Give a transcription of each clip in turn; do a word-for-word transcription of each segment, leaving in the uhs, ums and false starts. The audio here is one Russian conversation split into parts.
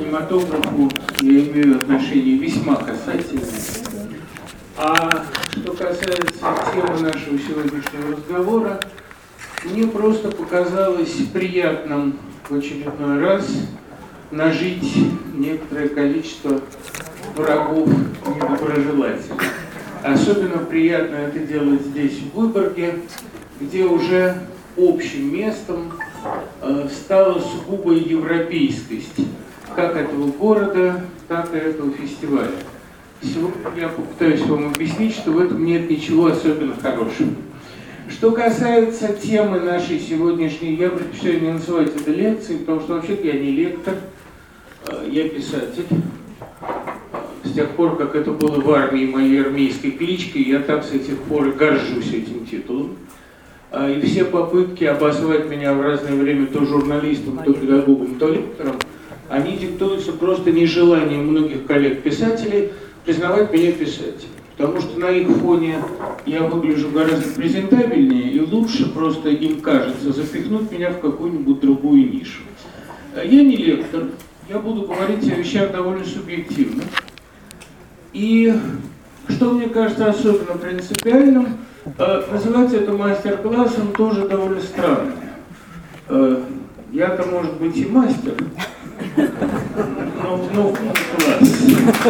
кинематографу я имею отношение весьма касательное. А что касается темы нашего сегодняшнего разговора, мне просто показалось приятным в очередной раз нажить некоторое количество врагов недоброжелателей. Особенно приятно это делать здесь, в Выборге, где уже общим местом э, стала сугубо европейскость как этого города, так и этого фестиваля. Сегодня я попытаюсь вам объяснить, что в этом нет ничего особенно хорошего. Что касается темы нашей сегодняшней, я предпочитаю не называть это лекцией, потому что вообще-то я не лектор, я писатель. С тех пор, как это было в армии моей армейской кличкой, я так с этих пор и горжусь этим титулом. И все попытки обозвать меня в разное время то журналистом, то педагогом, то лектором, они диктуются просто нежеланием многих коллег-писателей признавать меня писателем. Потому что на их фоне я выгляжу гораздо презентабельнее, и лучше просто им кажется запихнуть меня в какую-нибудь другую нишу. Я не лектор, я буду говорить о вещах довольно субъективно. И что мне кажется особенно принципиальным, называть это мастер-классом тоже довольно странно. Я-то, может быть, и мастер, но, но в класс.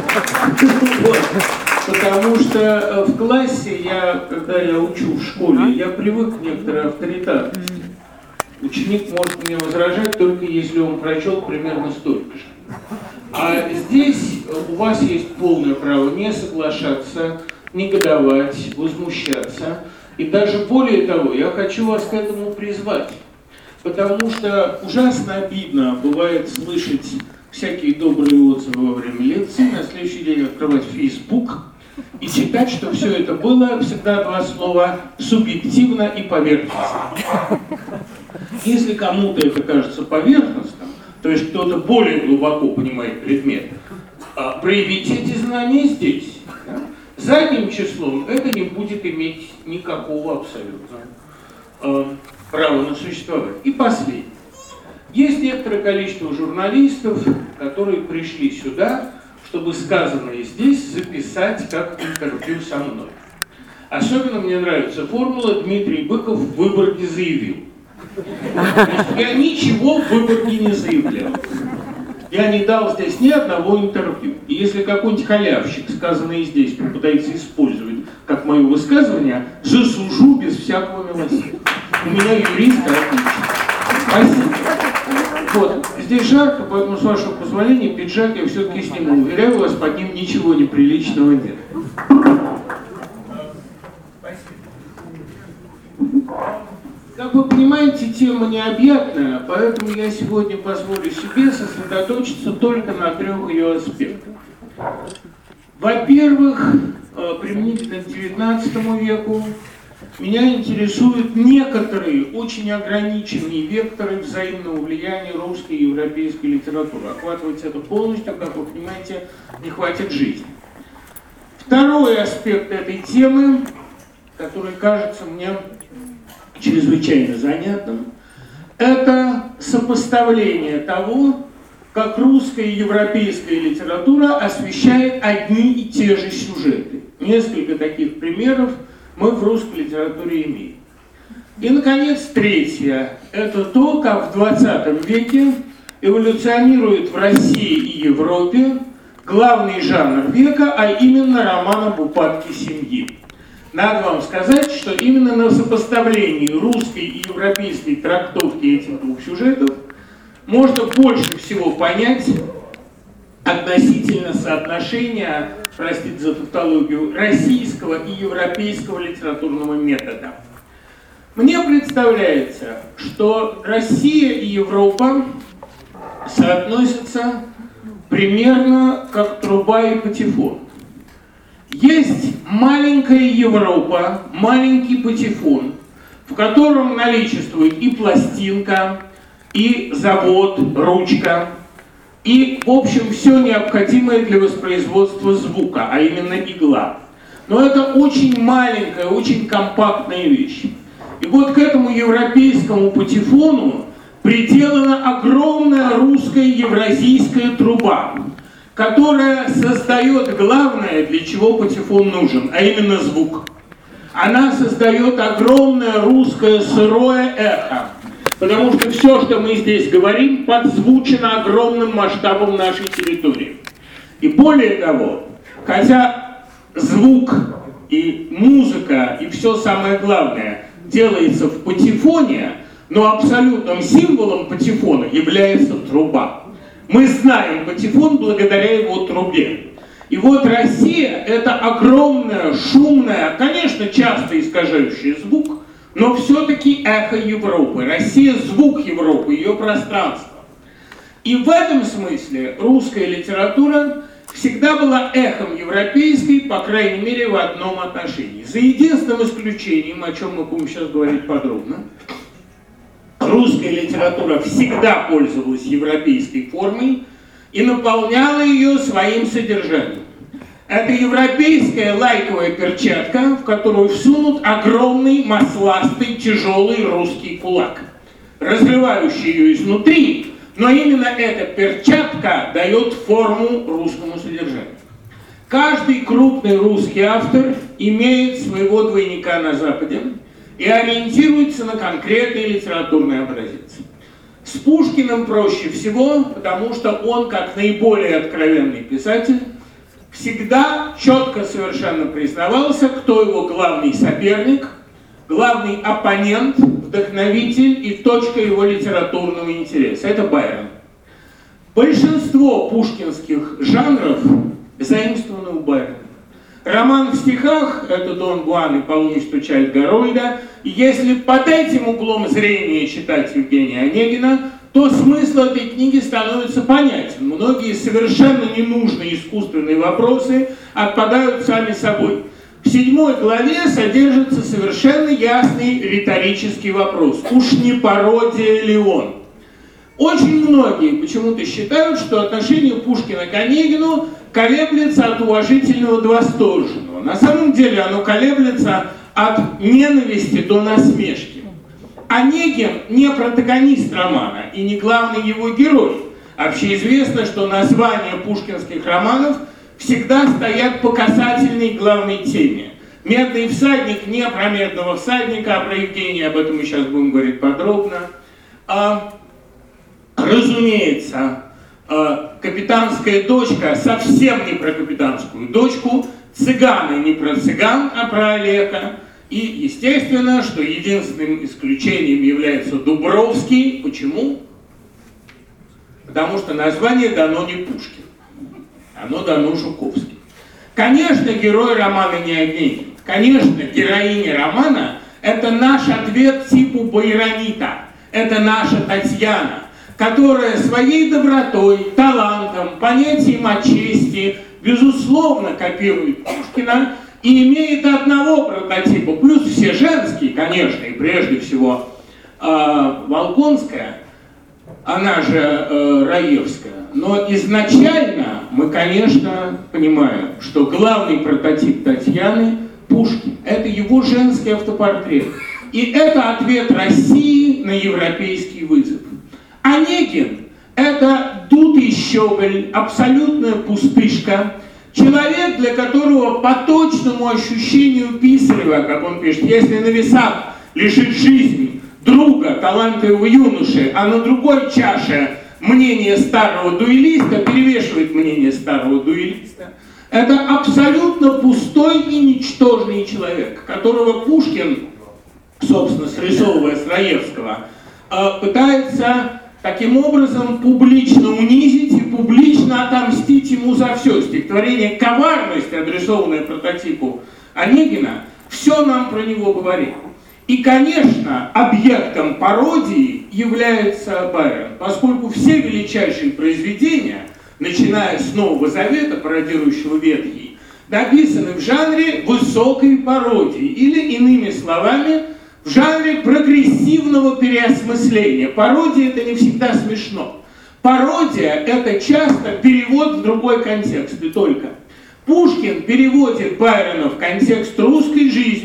Потому что в классе я, когда я учу в школе, я привык к некоторой авторитарности. Ученик может мне возражать, только если он прочел примерно столько же. А здесь у вас есть полное право не соглашаться, негодовать, возмущаться. И даже более того, я хочу вас к этому призвать. Потому что ужасно обидно бывает слышать всякие добрые отзывы во время лекции, на следующий день открывать Facebook и читать, что все это было всегда два слова «субъективно» и «поверхностно». Если кому-то это кажется поверхностным, то есть кто-то более глубоко понимает предмет, проявите эти знания здесь. Задним числом это не будет иметь никакого абсолютно права на существование. И последнее. Есть некоторое количество журналистов, которые пришли сюда, чтобы сказанное здесь записать как интервью со мной. Особенно мне нравится формула «Дмитрий Быков в Выборге заявил». Я ничего в Выборге не заявлял. Я не дал здесь ни одного интервью. И если какой-нибудь халявщик, сказанное здесь, попытается использовать как мое высказывание, засужу без всякого милосердия. У меня юрист отлично. Спасибо. Вот, здесь жарко, поэтому, с вашего позволения, пиджак я все-таки сниму. Уверяю вас, под ним ничего неприличного нет. Как вы понимаете, тема необъятная, поэтому я сегодня позволю себе сосредоточиться только на трех ее аспектах. Во-первых, применительно к девятнадцатому веку, меня интересуют некоторые очень ограниченные векторы взаимного влияния русской и европейской литературы. Охватывать это полностью, как вы понимаете, не хватит жизни. Второй аспект этой темы, который кажется мне чрезвычайно занятным, это сопоставление того, как русская и европейская литература освещает одни и те же сюжеты. Несколько таких примеров мы в русской литературе имеем. И, наконец, третье. Это то, как в двадцатом веке эволюционирует в России и Европе главный жанр века, а именно роман об упадке семьи. Надо вам сказать, что именно на сопоставлении русской и европейской трактовки этих двух сюжетов можно больше всего понять относительно соотношения, простите за тавтологию, российского и европейского литературного метода. Мне представляется, что Россия и Европа соотносятся примерно как труба и патефон. Есть маленькая Европа, маленький патефон, в котором наличествует и пластинка, и завод, ручка, и, в общем, все необходимое для воспроизводства звука, а именно игла. Но это очень маленькая, очень компактная вещь. И вот к этому европейскому патефону приделана огромная русская евразийская труба, которая создает главное, для чего патефон нужен, а именно звук. Она создает огромное русское сырое эхо, потому что все, что мы здесь говорим, подзвучено огромным масштабом нашей территории. И более того, хотя звук и музыка, и все самое главное делается в патефоне, но абсолютным символом патефона является труба. Мы знаем патефон благодаря его трубе. И вот Россия — это огромная, шумная, конечно, часто искажающая звук, но все-таки эхо Европы. Россия — звук Европы, ее пространство. И в этом смысле русская литература всегда была эхом европейской, по крайней мере, в одном отношении. За единственным исключением, о чем мы будем сейчас говорить подробно, русская литература всегда пользовалась европейской формой и наполняла ее своим содержанием. Это европейская лайковая перчатка, в которую всунут огромный, масластый, тяжелый русский кулак, разрывающий ее изнутри, но именно эта перчатка дает форму русскому содержанию. Каждый крупный русский автор имеет своего двойника на Западе и ориентируется на конкретный литературный образец. С Пушкиным проще всего, потому что он, как наиболее откровенный писатель, всегда четко совершенно признавался, кто его главный соперник, главный оппонент, вдохновитель и точка его литературного интереса. Это Байрон. Большинство пушкинских жанров заимствованы у Байрона. Роман в стихах — это Дон Жуан и полночь стучать Гарольда. И если под этим углом зрения читать Евгения Онегина, то смысл этой книги становится понятен. Многие совершенно ненужные искусственные вопросы отпадают сами собой. В седьмой главе содержится совершенно ясный риторический вопрос. Уж не пародия ли он? Очень многие почему-то считают, что отношение Пушкина к Онегину колеблется от уважительного до восторженного. На самом деле оно колеблется от ненависти до насмешки. Онегин не протагонист романа и не главный его герой. Общеизвестно, что названия пушкинских романов всегда стоят по касательной главной теме. «Медный всадник» не про медного всадника, а про Евгения, об этом мы сейчас будем говорить подробно. А, разумеется, а, «Капитанская дочка» совсем не про капитанскую дочку, «Цыганы» не про цыган, а про Олега. И естественно, что единственным исключением является Дубровский. Почему? Потому что название дано не Пушкину, оно дано Жуковским. Конечно, герой романа не Онегин. Конечно, героиня романа — это наш ответ типу Байронита. Это наша Татьяна, которая своей добротой, талантом, понятием о чести, безусловно, копирует Пушкина и имеет одного прототипа, плюс все женские, конечно, и прежде всего э, Волконская, она же э, Раевская. Но изначально мы, конечно, понимаем, что главный прототип Татьяны — Пушкин. Это его женский автопортрет. И это ответ России на европейский вызов. Онегин — это дутый щеголь, абсолютная пустышка, человек, для которого по точному ощущению Писарева, как он пишет, если на весах лежит жизнь друга, талантливого юноши, а на другой чаше мнение старого дуэлиста перевешивает мнение старого дуэлиста, это абсолютно пустой и ничтожный человек, которого Пушкин, собственно, срисовывая с Раевского, пытается таким образом публично унизить и публично отомстить ему за все. Стихотворение «Коварность», адресованное прототипу Онегина, все нам про него говорит. И, конечно, объектом пародии является Байрон, поскольку все величайшие произведения, начиная с Нового Завета, пародирующего Ветхий, написаны в жанре высокой пародии, или, иными словами, в жанре прогрессивного переосмысления. Пародия — это не всегда смешно. Пародия — это часто перевод в другой контекст, и только. Пушкин переводит Байрона в контекст русской жизни,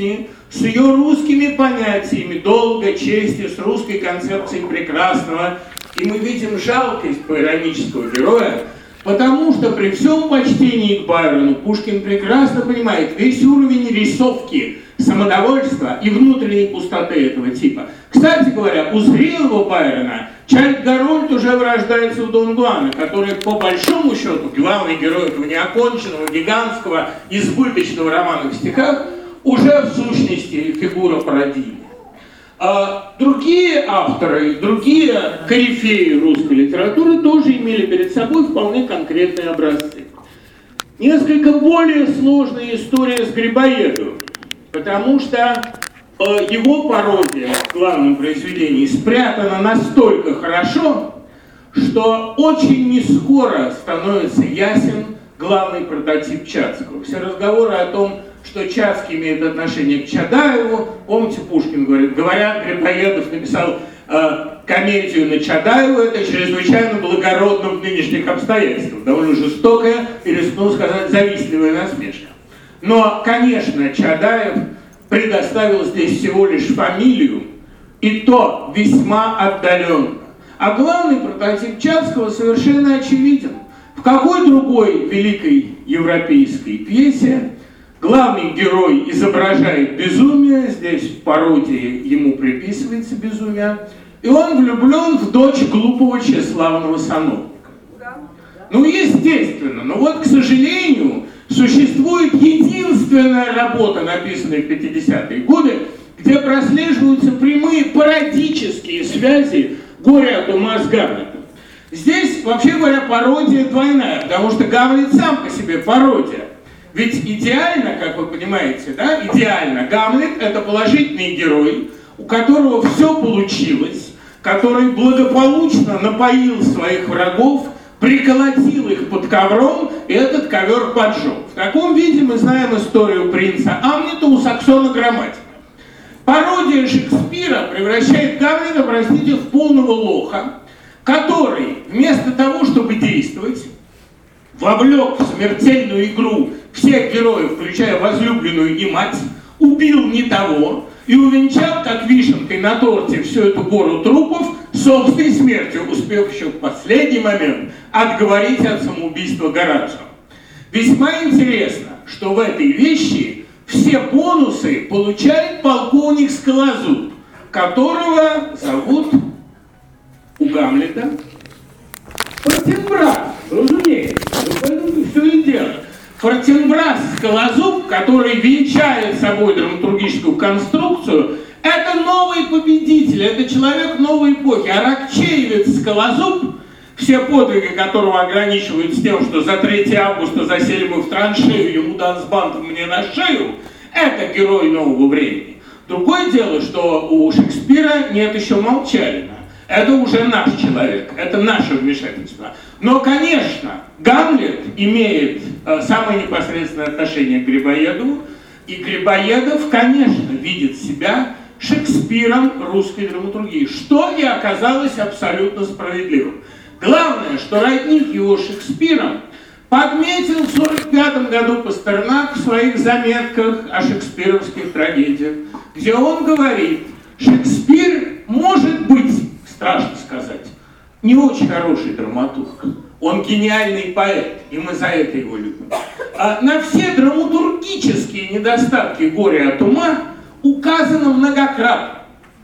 с ее русскими понятиями долга, чести, с русской концепцией прекрасного. И мы видим жалкость поэронического героя, потому что при всем почтении к Байрону Пушкин прекрасно понимает весь уровень рисовки, самодовольства и внутренней пустоты этого типа. Кстати говоря, у зрелого Байрона Чайльд Гарольд уже вырождается в Дон Жуана, который по большому счету главный герой этого неоконченного, гигантского, избыточного романа в стихах уже в сущности фигура пародийная. А другие авторы, другие корифеи русской литературы тоже имели перед собой вполне конкретные образцы. Несколько более сложная история с Грибоедовым, потому что э, его пародия в главном произведении спрятана настолько хорошо, что очень нескоро становится ясен главный прототип Чацкого. Все разговоры о том, что Чацкий имеет отношение к Чадаеву. Помните, Пушкин говорит, говорят, Грибоедов написал э, комедию на Чадаеву, это чрезвычайно благородно в нынешних обстоятельствах. Довольно жестокая и, рискну сказать, завистливая насмешка. Но, конечно, Чадаев предоставил здесь всего лишь фамилию, и то весьма отдаленно. А главный прототип Чацкого совершенно очевиден. В какой другой великой европейской пьесе главный герой изображает безумие, здесь в пародии ему приписывается безумие, и он влюблен в дочь глупого тщеславного сановника. Ну, естественно, но вот, к сожалению, существует единственная работа, написанная в пятидесятые годы, где прослеживаются прямые пародические связи горя от ума с Гамлетом. Здесь, вообще говоря, пародия двойная, потому что Гамлет сам по себе пародия. Ведь идеально, как вы понимаете, да, идеально, Гамлет — это положительный герой, у которого все получилось, который благополучно напоил своих врагов, приколотил их под ковром, и этот ковер поджег. В таком виде мы знаем историю принца Амлета у Саксона Грамматика. Пародия Шекспира превращает Гамлета, простите, в полного лоха, который вместо того, чтобы действовать, вовлек в смертельную игру всех героев, включая возлюбленную и мать, убил не того и увенчал, как вишенкой на торте, всю эту гору трупов собственной смертью, успев еще в последний момент отговорить от самоубийства Горацио. Весьма интересно, что в этой вещи все бонусы получает полковник Скалозуб, которого зовут у Гамлета Фортенбрас, разумеется. Поэтому все и дело. Фортенбрас Скалозуб, который венчает собой драматургическую конструкцию, это новый победитель, это человек новой эпохи. Аракчеевец Скалозуб, все подвиги которого ограничиваются тем, что за третьего августа засели мы в траншею, ему дан с бантом мне на шею, это герой нового времени. Другое дело, что у Шекспира нет еще Молчалина. Это уже наш человек, это наше вмешательство. Но, конечно, Гамлет имеет э, самое непосредственное отношение к Грибоедову, и Грибоедов, конечно, видит себя Шекспиром русской драматургии, что и оказалось абсолютно справедливым. Главное, что родник его Шекспиром подметил в сорок пятом году Пастернак в своих заметках о шекспировских трагедиях, где он говорит, Шекспир может быть, страшно сказать, не очень хороший драматург. Он гениальный поэт, и мы за это его любим. А на все драматургические недостатки горя от ума указано многократно.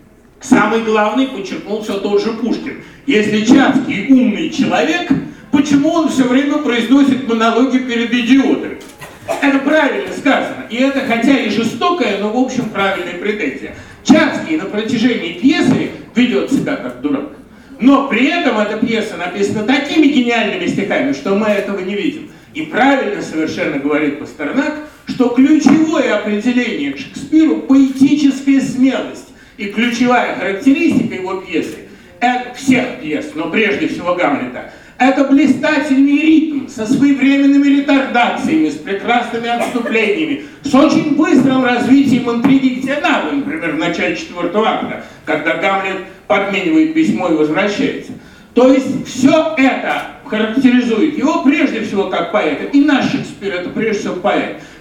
Самый главный подчеркнул все тот же Пушкин. Если Чацкий умный человек, почему он все время произносит монологи перед идиотами? Это правильно сказано. И это хотя и жестокая, но в общем правильная претензия. Чацкий на протяжении пьесы ведет себя как дурак. Но при этом эта пьеса написана такими гениальными стихами, что мы этого не видим. И правильно совершенно говорит Пастернак, что ключевое определение к Шекспиру – поэтическая смелость. И ключевая характеристика его пьесы, это всех пьес, но прежде всего Гамлета, это блистательный ритм со своевременными ретардациями, с прекрасными отступлениями, с очень быстрым развитием интриги, где надо, например, в начале четвертого акта, когда Гамлет подменивает письмо и возвращается. То есть все это характеризует его прежде всего как поэта, и наш Шекспир это прежде всего поэт.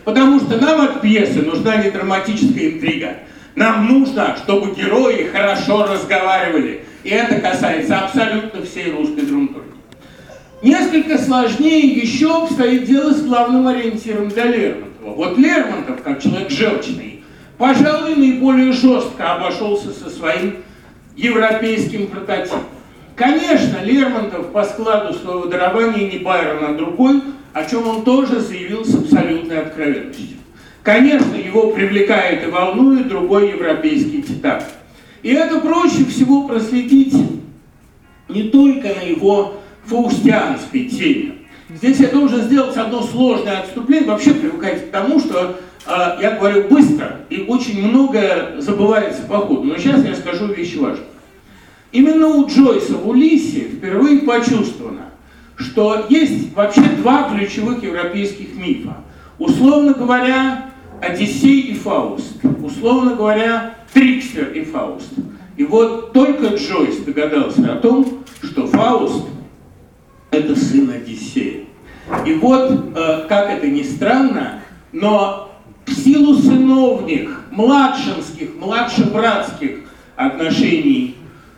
Потому что нам от пьесы нужна не драматическая интрига. Нам нужно, чтобы герои хорошо разговаривали. И это касается абсолютно всей русской драматургии. Несколько сложнее еще обстоит дело с главным ориентиром для Лермонтова. Вот Лермонтов, как человек желчный, пожалуй, наиболее жестко обошелся со своим европейским прототипом. Конечно, Лермонтов по складу своего дарования не Байрон, а другой, о чем он тоже заявил с абсолютной откровенностью. Конечно, его привлекает и волнует другой европейский титан. И это проще всего проследить не только на его фаустианской теме. Здесь я должен сделать одно сложное отступление. Вообще привыкайте к тому, что э, я говорю быстро, и очень многое забывается по ходу. Но сейчас я скажу вещи важные. Именно у Джойса в «Улиссе» впервые почувствовано, что есть вообще два ключевых европейских мифа. Условно говоря, Одиссей и Фауст. Условно говоря, Трикстер и Фауст. И вот только Джойс догадался о том, что Фауст — это сын Одиссея. И вот, э, как это ни странно, но в силу сыновних, младшинских, младшебратских отношений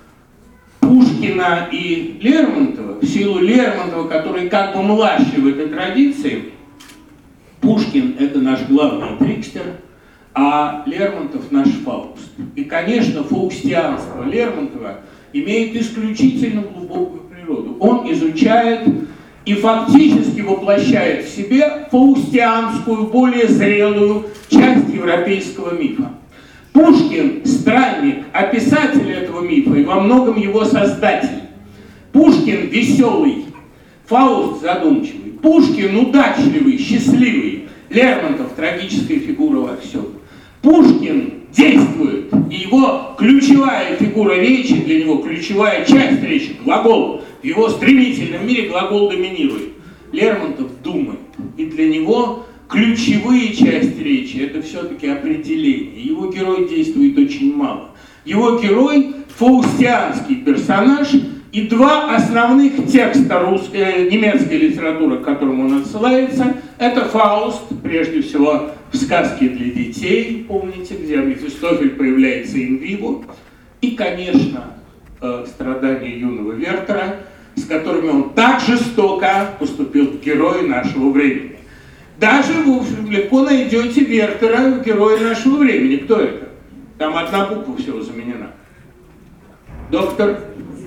Пушкина и Лермонтова, в силу Лермонтова, который как бы младший в этой традиции, Пушкин — это наш главный Трикстер, а Лермонтов — наш Фауст. И, конечно, фаустианство Лермонтова имеет исключительно глубокую природу. Он изучает и фактически воплощает в себе фаустианскую, более зрелую часть европейского мифа. Пушкин — странник, а писатель этого мифа и во многом его создатель. Пушкин — веселый, Фауст — задумчивый. Пушкин — удачливый, счастливый, Лермонтов — трагическая фигура во всем. Пушкин действует, и его ключевая фигура речи, для него ключевая часть речи, глагол. В его стремительном мире глагол доминирует. Лермонтов думает, и для него ключевые части речи — это все-таки определение. Его герой действует очень мало. Его герой — фаустианский персонаж, и два основных текста русской, немецкой литературы, к которым он отсылается, это Фауст, прежде всего в сказке для детей, помните, где Мефистофель появляется инвиво, и, конечно, страдания юного Вертера, с которыми он так жестоко поступил герой нашего времени. Даже вы легко найдете Вертера в герое нашего времени. Кто это? Там одна буква всего заменена. Доктор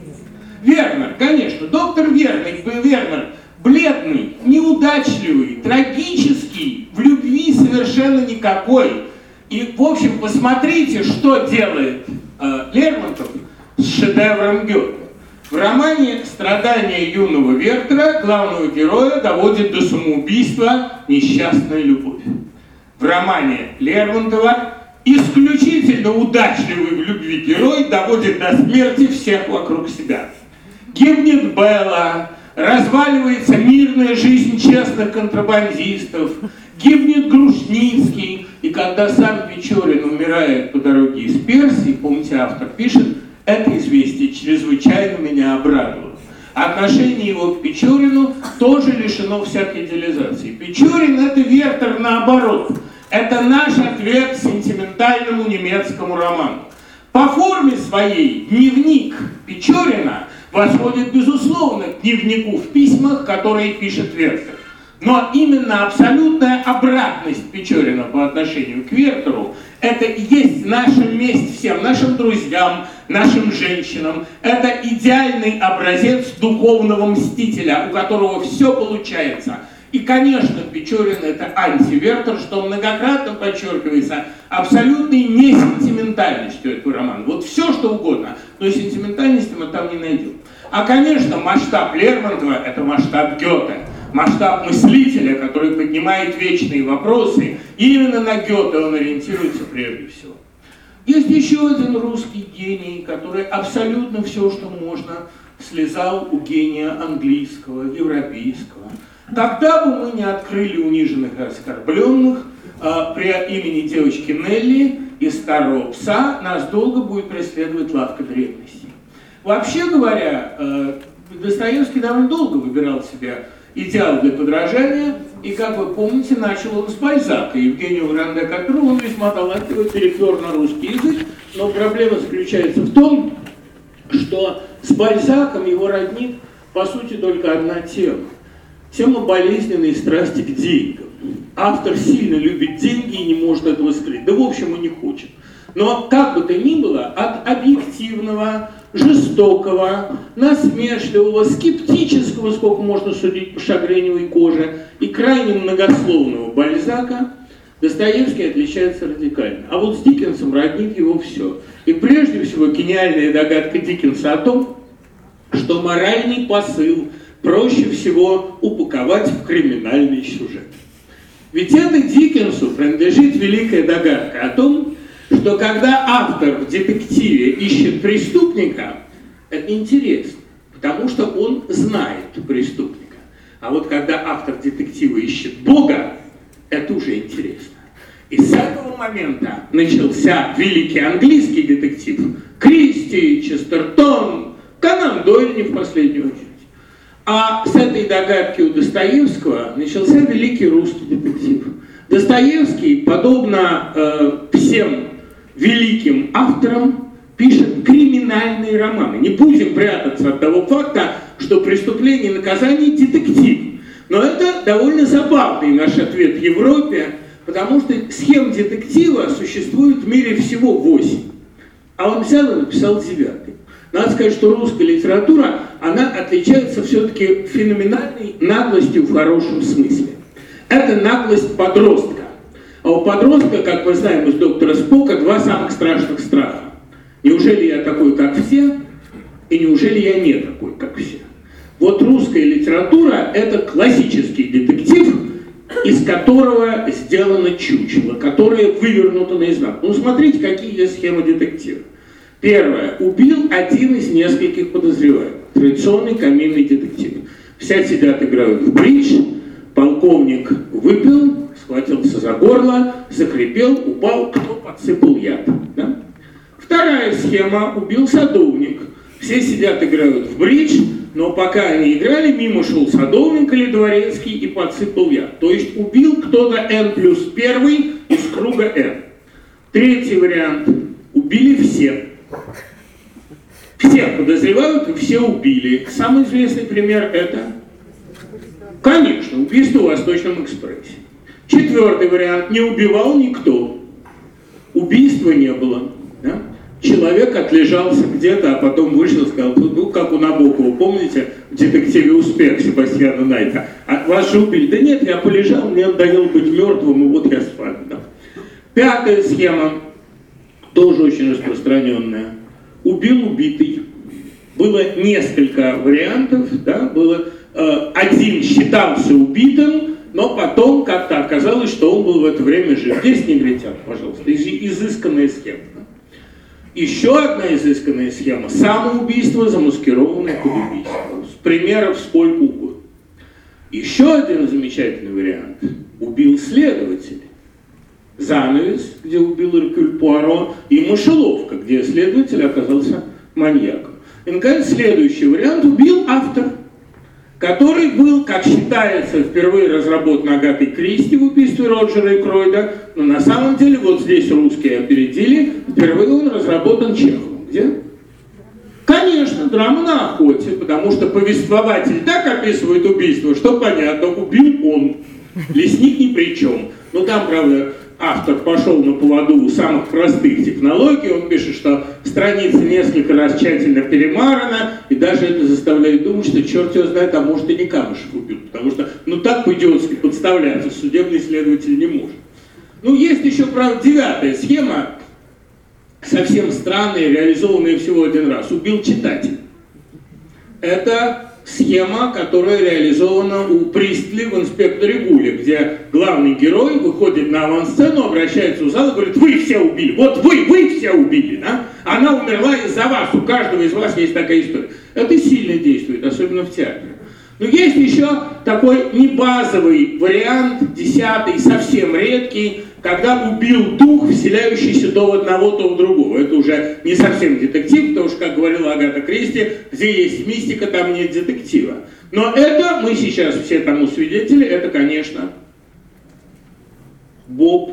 Вернер, конечно. Доктор Вернер, Вернер бледный, неудачливый, трагический, в любви совершенно никакой. И, в общем, посмотрите, что делает э, Лермонтов с шедевром Гёте. В романе «Страдания юного Вертера» главного героя доводит до самоубийства несчастная любовь. В романе Лермонтова исключительно удачливый в любви герой доводит до смерти всех вокруг себя. Гибнет Белла, разваливается мирная жизнь честных контрабандистов, гибнет Грушницкий, и когда сам Печорин умирает по дороге из Персии, помните, автор пишет, это известие чрезвычайно меня обрадовало. Отношение его к Печорину тоже лишено всякой идеализации. Печорин — это Вертер наоборот. Это наш ответ сентиментальному немецкому роману. По форме своей дневник Печорина восходит, безусловно, к дневнику в письмах, которые пишет Вертер. Но именно абсолютная обратность Печорина по отношению к Вертеру — это и есть наша месть всем, нашим друзьям, нашим женщинам. Это идеальный образец духовного мстителя, у которого все получается. И, конечно, Печорин — это антивертер, что многократно подчеркивается абсолютной несентиментальностью этого романа. Вот все, что угодно, но сентиментальности мы там не найдем. А, конечно, масштаб Лермонтова — это масштаб Гёте. Масштаб мыслителя, который поднимает вечные вопросы, и именно на Гёте он ориентируется прежде всего. Есть еще один русский гений, который абсолютно все, что можно, слезал у гения английского, европейского. Тогда бы мы не открыли униженных и оскорбленных, а при имени девочки Нелли и старого пса нас долго будет преследовать лавка древностей. Вообще говоря, Достоевский довольно долго выбирал себе идеал для подражания, и, как вы помните, начал он с Бальзака, Евгения Гранде, которого он весьма талантливо перевел на русский язык, но проблема заключается в том, что с Бальзаком его роднит, по сути, только одна тема. Тема болезненной страсти к деньгам. Автор сильно любит деньги и не может этого скрыть. Да, в общем, и не хочет. Но, как бы то ни было, от объективного, жестокого, насмешливого, скептического, сколько можно судить по шагреневой коже, и крайне многословного Бальзака Достоевский отличается радикально. А вот с Диккенсом роднит его все. И прежде всего гениальная догадка Диккенса о том, что моральный посыл проще всего упаковать в криминальный сюжет. Ведь это Диккенсу принадлежит великая догадка о том, что когда автор в детективе ищет преступника, это интересно, потому что он знает преступника. А вот когда автор детектива ищет Бога, это уже интересно. И с этого момента начался великий английский детектив. Кристи, Честертон, Конан Дойль не в последнюю очередь. А с этой догадки у Достоевского начался великий русский детектив. Достоевский, подобно э, всем великим авторам, пишет криминальные романы. Не будем прятаться от того факта, что преступление и наказание – детектив. Но это довольно забавный наш ответ в Европе, потому что схем детектива существует в мире всего восемь. А он взял и написал девятый. Надо сказать, что русская литература, она отличается все-таки феноменальной наглостью в хорошем смысле. Это наглость подростка. А у подростка, как мы знаем из доктора Спока, два самых страшных страха. Неужели я такой, как все, и неужели я не такой, как все? Вот русская литература – это классический детектив, из которого сделано чучело, которое вывернуто наизнанку. Ну, смотрите, какие есть схемы детектива. Первое. Убил один из нескольких подозреваемых. Традиционный каминный детектив. Все сидят, играют в бридж, полковник выпил, схватился за горло, закрепел, упал, кто подсыпал яд. Да? Вторая схема. Убил садовник. Все сидят, играют в бридж, но пока они играли, мимо шел садовник или дворецкий и подсыпал яд. То есть убил кто-то n плюс первый из круга n. Третий вариант. Убили все. Всех подозревают и все убили. Самый известный пример это, конечно, убийство в Восточном экспрессе. Четвертый вариант. Не убивал никто. Убийства не было. Да? Человек отлежался где-то, а потом вышел и сказал, ну, как у Набокова, помните, в детективе «Успех» Себастьяна Найта. А вас же убили. Да нет, я полежал, мне надоело быть мертвым, и вот я с вами. Да. Пятая схема, тоже очень распространенная. Убил убитый. Было несколько вариантов, да, было, э, один считался убитым, но потом как-то оказалось, что он был в это время жив. Здесь негритян, пожалуйста, из, изысканная схема. Еще одна изысканная схема – самоубийство, замаскированное под убийство. Примеров сколько угодно. Еще один замечательный вариант – убил следователь. Занавес, где убил Эркюль Пуаро, и мышеловка, где следователь оказался маньяком. И, наконец, следующий вариант – убил автор, который был, как считается, впервые разработан Агатой Кристи в убийстве Роджера и Кройда, но на самом деле, вот здесь русские опередили, впервые он разработан Чеховым. Где? Конечно, драма на охоте, потому что повествователь так описывает убийство, что понятно, убил он, лесник ни при чем. Но там, правда, автор пошел на поводу самых простых технологий, он пишет, что страница несколько раз тщательно перемарана, и даже это заставляет думать, что черт его знает, а может и не Камышев убил, потому что ну так по-идиотски подставляться судебный следователь не может. Ну, есть еще, правда, девятая схема, совсем странная, реализованная всего один раз. Убил читатель. Это схема, которая реализована у Пристли в «Инспекторе Гуле», где главный герой выходит на авансцену, обращается в зал и говорит: вы все убили, вот вы, вы все убили, да? Она умерла из-за вас, у каждого из вас есть такая история. Это сильно действует, особенно в театре. Но есть еще такой небазовый вариант, десятый, совсем редкий, когда убил дух, вселяющийся то в одного, то в другого. Это уже не совсем детектив, потому что, как говорила Агата Кристи, где есть мистика, там нет детектива. Но это, мы сейчас все тому свидетели, это, конечно, Боб.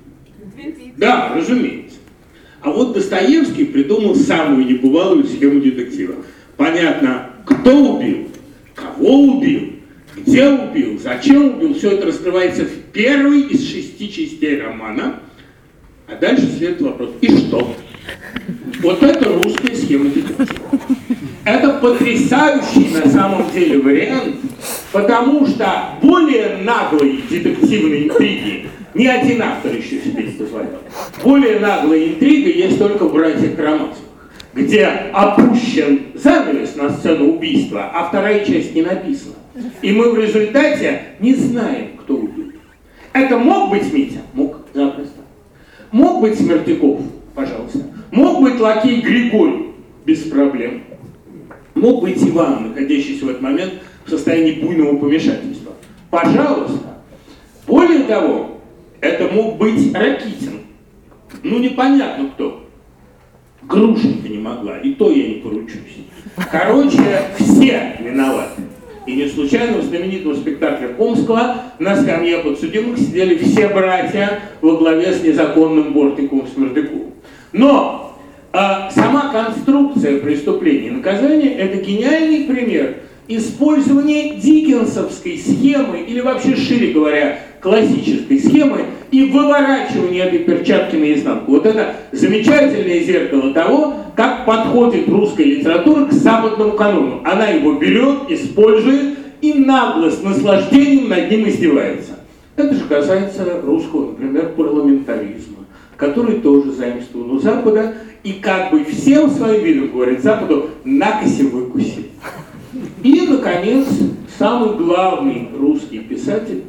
Да, разумеется. А вот Достоевский придумал самую небывалую схему детектива. Понятно, кто убил, кого убил, где убил, зачем убил, все это раскрывается в первой из шести частей романа, а дальше следует вопрос, и что? Вот это русская схема детектива. Это потрясающий на самом деле вариант, потому что более наглые детективные интриги ни один автор еще себе не позволял. Более наглая интрига есть только в «Братьях Карамазовых», где опущен занавес на сцену убийства, а вторая часть не написана. И мы в результате не знаем, кто убил. Это мог быть Митя? Мог, запросто. Мог быть Смертяков? Пожалуйста. Мог быть лакей Григорий? Без проблем. Мог быть Иван, находящийся в этот момент в состоянии буйного помешательства? Пожалуйста. Более того, это мог быть Ракитин. Ну, непонятно кто. Грушенька не могла, и то я не поручусь. Короче, все виноваты. И не случайно в знаменитом спектакле Омского на скамье подсудимых сидели все братья во главе с незаконным Бортниковым Смердяковым. Но э, сама конструкция преступления и наказания – это гениальный пример использования диккенсовской схемы, или вообще, шире говоря, классической схемы, и выворачивания этой перчатки наизнанку. Вот это замечательное зеркало того, как подходит русская литература к западному канону. Она его берет, использует и нагло, с наслаждением над ним издевается. Это же касается русского, например, парламентаризма, который тоже заимствован у Запада, и как бы всем своим видом говорит Западу: накоси выкуси. И, наконец, самый главный русский писатель,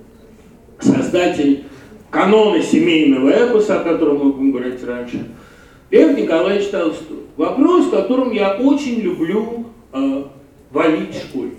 создатель канона семейного эпоса, о котором мы будем говорить раньше, Лев Николаевич Толстой. Вопрос, которым я очень люблю э, валить школьников.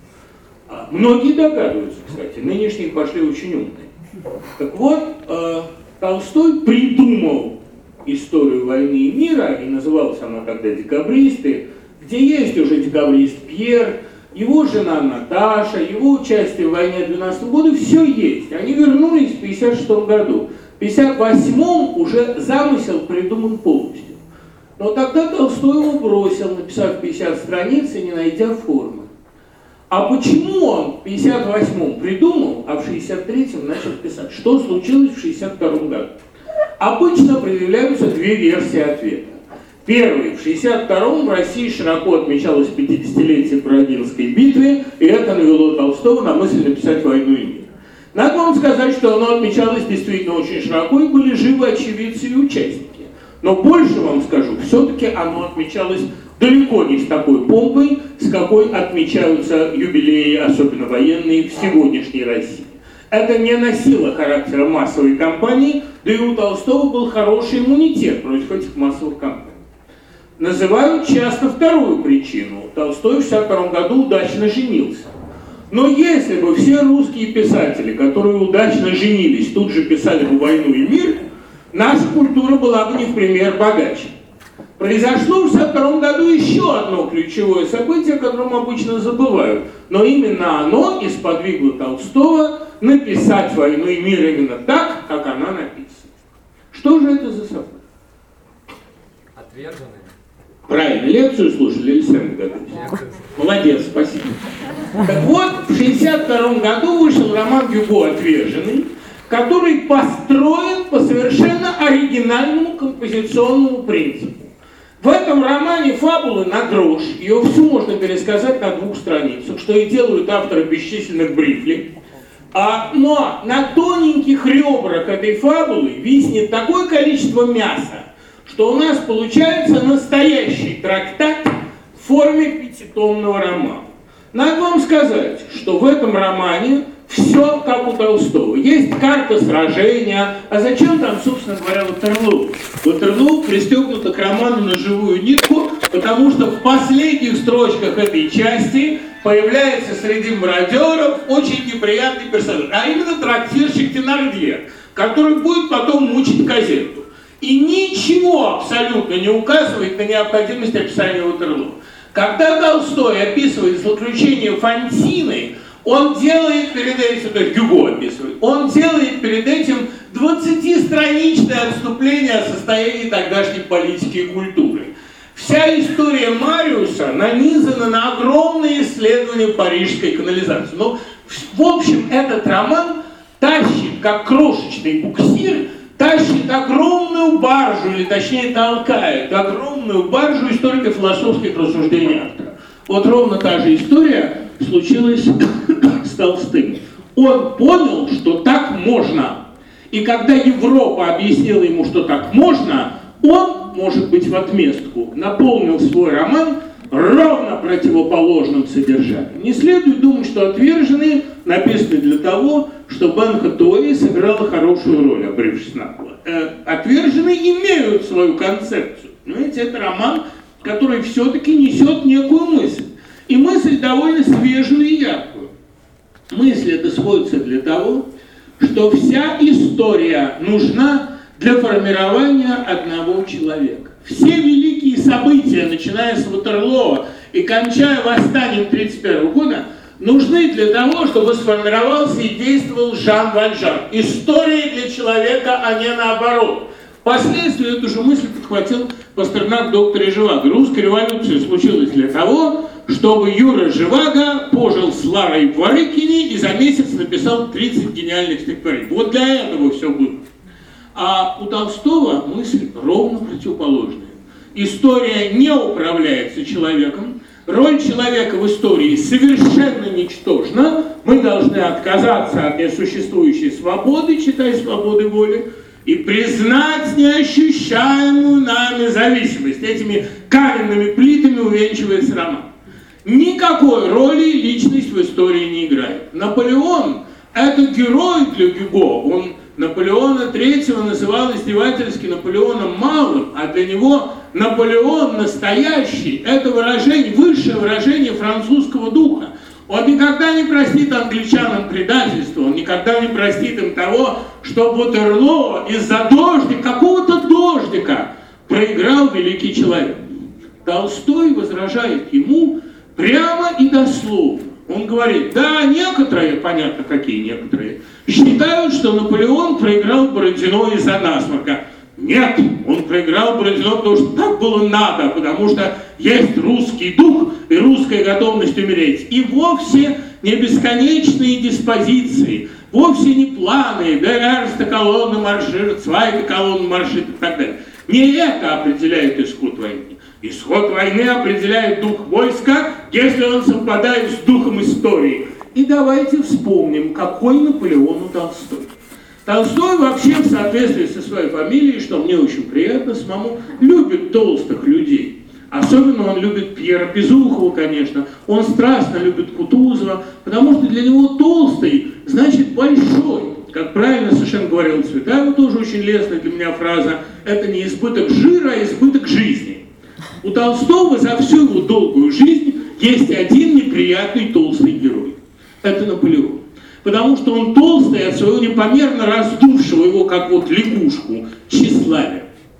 А, многие догадываются, кстати, нынешние пошли очень умные. Так вот, э, Толстой придумал историю войны и мира, и называлась она тогда «Декабристы», где есть уже декабрист Пьер, его жена Наташа, его участие в войне двенадцатого года, все есть. Они вернулись в пятьдесят шестом году. В пятьдесят восьмом уже замысел придуман полностью. Но тогда Толстой его бросил, написав пятьдесят страниц и не найдя формы. А почему он в пятьдесят восьмом придумал, а в шестьдесят третьем начал писать? Что случилось в шестьдесят втором году? Обычно предъявляются две версии ответа. Первый. В шестьдесят втором в России широко отмечалось пятидесятилетие Бородинской битвы, и это навело Толстого на мысль написать «Войну и мир». Надо вам сказать, что оно отмечалось действительно очень широко, и были живы очевидцы и участники. Но больше вам скажу, все-таки оно отмечалось далеко не с такой помпой, с какой отмечаются юбилеи, особенно военные, в сегодняшней России. Это не носило характера массовой кампании, да и у Толстого был хороший иммунитет против этих массовых кампаний. Называют часто вторую причину. Толстой в шестьдесят втором году удачно женился. Но если бы все русские писатели, которые удачно женились, тут же писали бы «Войну и мир», наша культура была бы не в пример богаче. Произошло в шестьдесят втором году еще одно ключевое событие, о котором обычно забывают. Но именно оно и сподвигло Толстого написать «Войну и мир» именно так, как она написана. Что же это за событие? Отверженные. Правильно, лекцию слушали или сами готовились? Молодец, спасибо. Так вот, в шестьдесят втором году вышел роман Гюго «Отверженный», который построен по совершенно оригинальному композиционному принципу. В этом романе фабулы на грош, ее всю можно пересказать на двух страницах, что и делают авторы бесчисленных брифлей. А, но на тоненьких ребрах этой фабулы виснет такое количество мяса, что у нас получается настоящий трактат в форме пятитомного романа. Надо вам сказать, что в этом романе все как у Толстого. Есть карта сражения, а зачем там, собственно говоря, Ватерлоу? Ватерлоу пристегнута к роману на живую нитку, Потому что в последних строчках этой части появляется среди мародеров очень неприятный персонаж, а именно трактирщик Тенардье, который будет потом мучить Казетту. И ничего абсолютно не указывает на необходимость описания Ватерлоо. Когда Толстой описывает злоключение Фонтины, он делает перед этим, то есть Гюго описывает, он делает перед этим двадцатистраничное отступление о состоянии тогдашней политики и культуры. Вся история Мариуса нанизана на огромные исследования парижской канализации. Но, в общем, этот роман тащит, как крошечный буксир, тащит огромную баржу, или точнее толкает огромную баржу историко-философских рассуждений автора. Вот ровно та же история случилась с Толстым. Он понял, что так можно. И когда Европа объяснила ему, что так можно, он, может быть, в отместку, наполнил свой роман ровно противоположным содержанием. Не следует думать, что «Отверженные» написаны для того, чтобы Энн Хэтэуэй сыграла хорошую роль, обрившись наголо. Э, «Отверженные» имеют свою концепцию. Понимаете, это роман, который все-таки несет некую мысль. И мысль довольно свежую и яркую. Мысль эта сводится для того, что вся история нужна для формирования одного человека. Все великие события, начиная с Ватерлоо и кончая восстанием тысяча девятьсот тридцать первого года, нужны для того, чтобы сформировался и действовал Жан Вальжан. История для человека, а не наоборот. Впоследствии эту же мысль подхватил Пастернак в «Докторе Живаго». Русская революция случилась для того, чтобы Юра Живаго пожил с Ларой Варыкиной и за месяц написал тридцать гениальных стихотворений. Вот для этого все было. А у Толстого мысль ровно противоположная. История не управляется человеком, роль человека в истории совершенно ничтожна, мы должны отказаться от несуществующей свободы, читай свободы воли, и признать неощущаемую нами зависимость. Этими каменными плитами увенчивается роман. Никакой роли личность в истории не играет. Наполеон – это герой для Гюго. Он Наполеона третьего называл издевательски Наполеоном Малым, а для него Наполеон настоящий – это выражение, высшее выражение французского духа. Он никогда не простит англичанам предательства, он никогда не простит им того, что Ватерлоо из-за дождика, какого-то дождика, проиграл великий человек. Толстой возражает ему прямо и дословно. Он говорит, да, некоторые, понятно, какие некоторые, считают, что Наполеон проиграл Бородино из-за насморка. Нет, он проиграл Бородино, потому что так было надо, потому что есть русский дух и русская готовность умереть. И вовсе не бесконечные диспозиции, вовсе не планы, Дерерста колонна марширует, Цвайка колонна марширует и так далее. Не это определяет исход войны. Исход войны определяет дух войска, если он совпадает с духом истории. И давайте вспомним, какой Наполеон у Толстой. Толстой вообще в соответствии со своей фамилией, что мне очень приятно самому, любит толстых людей. Особенно он любит Пьера Безухова, конечно. Он страстно любит Кутузова, потому что для него толстый значит большой. Как правильно совершенно говорил Цветаева, тоже очень лестная для меня фраза, это не избыток жира, а избыток жизни. У Толстого за всю его долгую жизнь есть один неприятный толстый герой. Это Наполеон. Потому что он толстый от своего непомерно раздувшего его, как вот лягушку, тщеславия.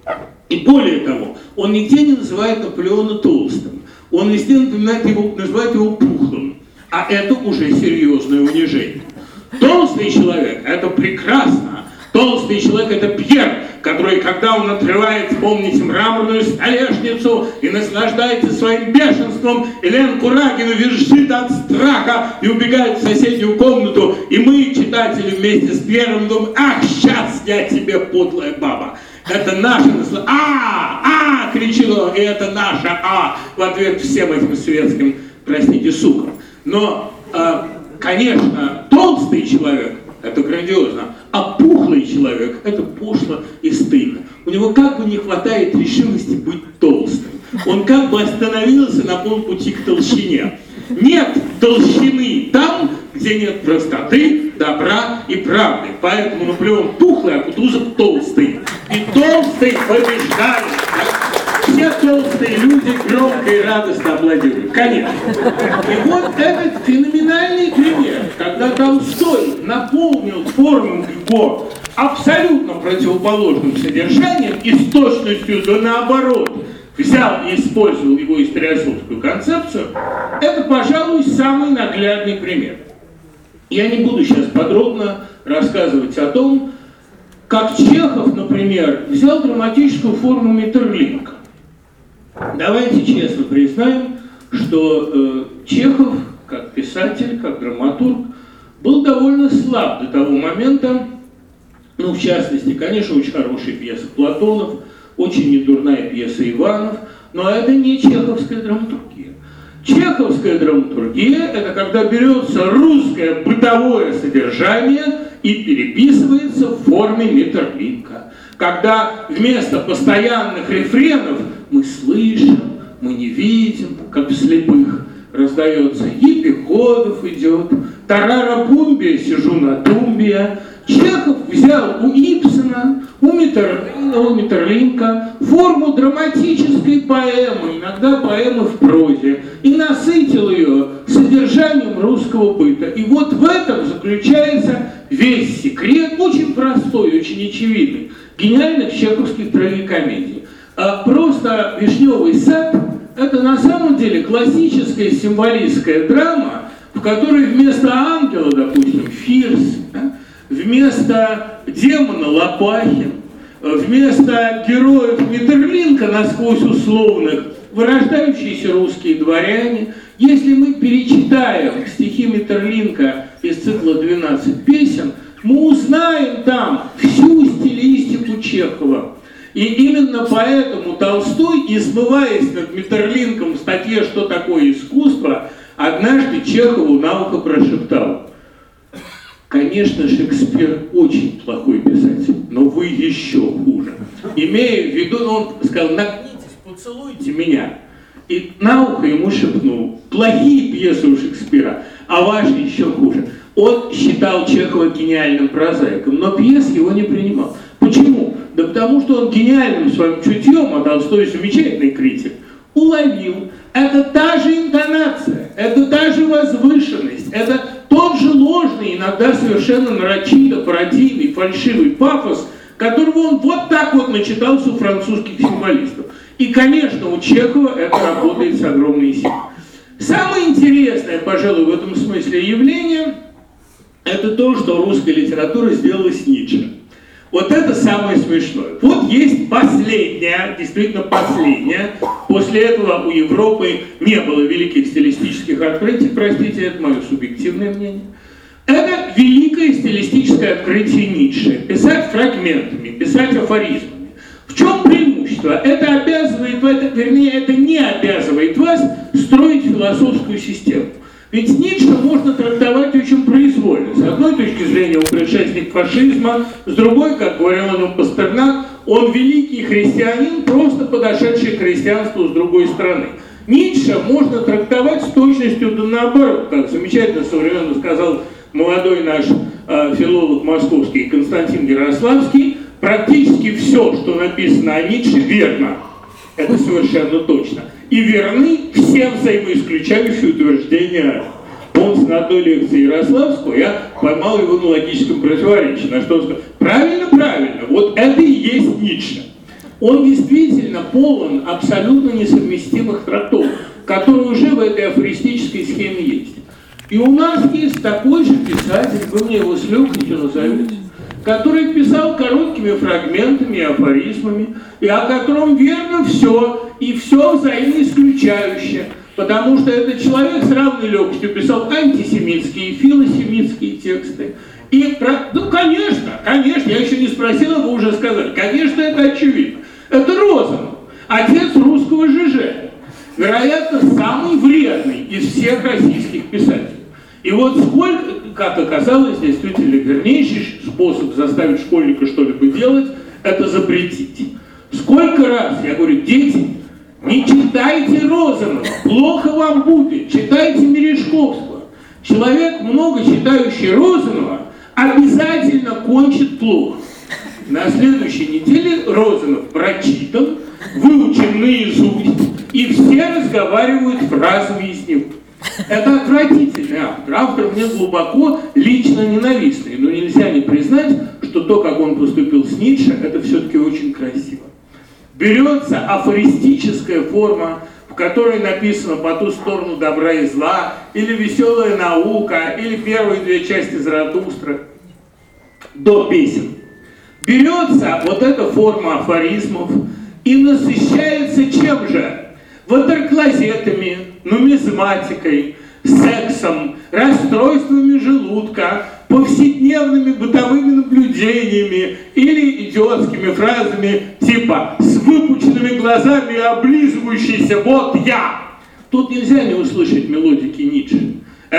И более того, он нигде не называет Наполеона толстым. Он везде напоминает его, называет его пухлым. А это уже серьезное унижение. Толстый человек – это прекрасно. Толстый человек – это Пьер, который, когда он отрывает, помните, мраморную столешницу и наслаждается своим бешенством, Елену Курагину визжит от страха и убегает в соседнюю комнату. И мы, читатели, вместе с Пьером думаем, ах, сейчас я тебе, подлая баба. Это наше наслаждение. А, а, кричит он, и это наше а, в ответ всем этим светским, простите, сукам. Но, э, конечно, толстый человек – это грандиозно, а пухлый человек – это пошло и стыдно. У него как бы не хватает решимости быть толстым. Он как бы остановился на полпути к толщине. Нет толщины там, где нет простоты, добра и правды. Поэтому Наполеон пухлый, а Кутузов толстый. И толстый побеждает. все толстые люди громко и радостно аплодируют. Конечно. И вот этот феноменальный пример, когда Толстой наполнил форму Гюго абсолютно противоположным содержанием и с точностью да наоборот взял и использовал его историосовскую концепцию, это, пожалуй, самый наглядный пример. Я не буду сейчас подробно рассказывать о том, как Чехов, например, взял драматическую форму Метерлинка. Давайте честно признаем, что э, Чехов, как писатель, как драматург, был довольно слаб до того момента, ну, в частности, конечно, очень хорошая пьеса Платонов, очень недурная пьеса Иванов, но это не чеховская драматургия. Чеховская драматургия – это когда берется русское бытовое содержание и переписывается в форме Метерлинка. Когда вместо постоянных рефренов мы слышим, мы не видим, как в слепых раздается «Епиходов идет», «Тарара Пумбия, сижу на тумбе». Чехов взял у Ибсена, у Метерлинка, у Метерлинка форму драматической поэмы, иногда поэмы в прозе, и насытил ее содержанием русского быта. И вот в этом заключается весь секрет, очень простой, очень очевидный, гениальных чеховских трагикомедий. А просто «Вишневый сад» — это на самом деле классическая символистская драма, в которой вместо ангела, допустим, Фирс, да, вместо демона Лопахин, вместо героев Метерлинка, насквозь условных, вырождающиеся русские дворяне. Если мы перечитаем стихи Метерлинка из цикла «двенадцать песен», мы узнаем там всю стилистику Чехова. И именно поэтому Толстой, измываясь над Метерлинком в статье «Что такое искусство», однажды Чехову на ухо прошептал: «Конечно, Шекспир очень плохой писатель, но вы еще хуже». Имея в виду, он сказал: «Нагнитесь, поцелуйте меня». И на ухо ему шепнул: «Плохие пьесы у Шекспира, а ваши еще хуже». Он считал Чехова гениальным прозаиком, но пьес его не принимал. Почему? Да потому что он гениальным своим чутьем, а Толстой замечательный критик, уловил. Это та же интонация, это та же возвышенность, это тот же ложный, иногда совершенно нарочито пародийный, фальшивый пафос, которого он вот так вот начитался у французских символистов. И, конечно, у Чехова это работает с огромной силой. Самое интересное, пожалуй, в этом смысле явление – это то, что русская литература сделала с Ницше. Вот это самое смешное. Вот есть последняя, действительно последняя. После этого у Европы не было великих стилистических открытий, простите, это мое субъективное мнение. Это великое стилистическое открытие Ницше. Писать фрагментами, писать афоризмами. В чем преимущество? Это обязывает, вернее, это не обязывает вас строить философскую систему. Ведь Ницше можно трактовать очень произвольно. С одной точки зрения он предшественник фашизма, с другой, как говорил о нем Пастернак, он великий христианин, просто подошедший к христианству с другой стороны. Ницше можно трактовать с точностью да наоборот, как замечательно современно сказал молодой наш э, филолог московский Константин Ярославский: практически все, что написано о Ницше, верно. Это совершенно точно. И верны все взаимоисключающие утверждения. Он на одной лекции Ярославского, я поймал его на логическом противоречии, на что он сказал: правильно, правильно, вот это и есть Ницше. Он действительно полон абсолютно несовместимых трактовок, которые уже в этой афористической схеме есть. И у нас есть такой же писатель, вы мне его с легкостью назовете, который писал короткими фрагментами и афоризмами, и о котором верно все, и все взаимоисключающее, потому что этот человек с равной легкостью писал антисемитские и филосемитские тексты. И, ну, конечно, конечно, я еще не спросил, а вы уже сказали, конечно, это очевидно. Это Розанов, отец русского ЖЖ, вероятно, самый вредный из всех российских писателей. И вот сколько, как оказалось, действительно вернейший способ заставить школьника что-либо делать, это запретить. Сколько раз я говорю: дети, не читайте Розанова, плохо вам будет, читайте Мережковского. Человек, много читающий Розанова, обязательно кончит плохо. На следующей неделе Розанов прочитан, выучен наизусть, и все разговаривают фразами из него. Это отвратительный автор. Автор мне глубоко лично ненавистный, но нельзя не признать, что то, как он поступил с Ницше, это все-таки очень красиво. Берется афористическая форма, в которой написано «по ту сторону добра и зла», или «веселая наука», или первые две части Заратустры, до песен. Берется вот эта форма афоризмов и насыщается чем же? Ватерклозетами, нумизматикой, сексом, расстройствами желудка, повседневными бытовыми наблюдениями или идиотскими фразами типа «с выпученными глазами и облизывающийся вот я». Тут нельзя не услышать мелодики Ницше.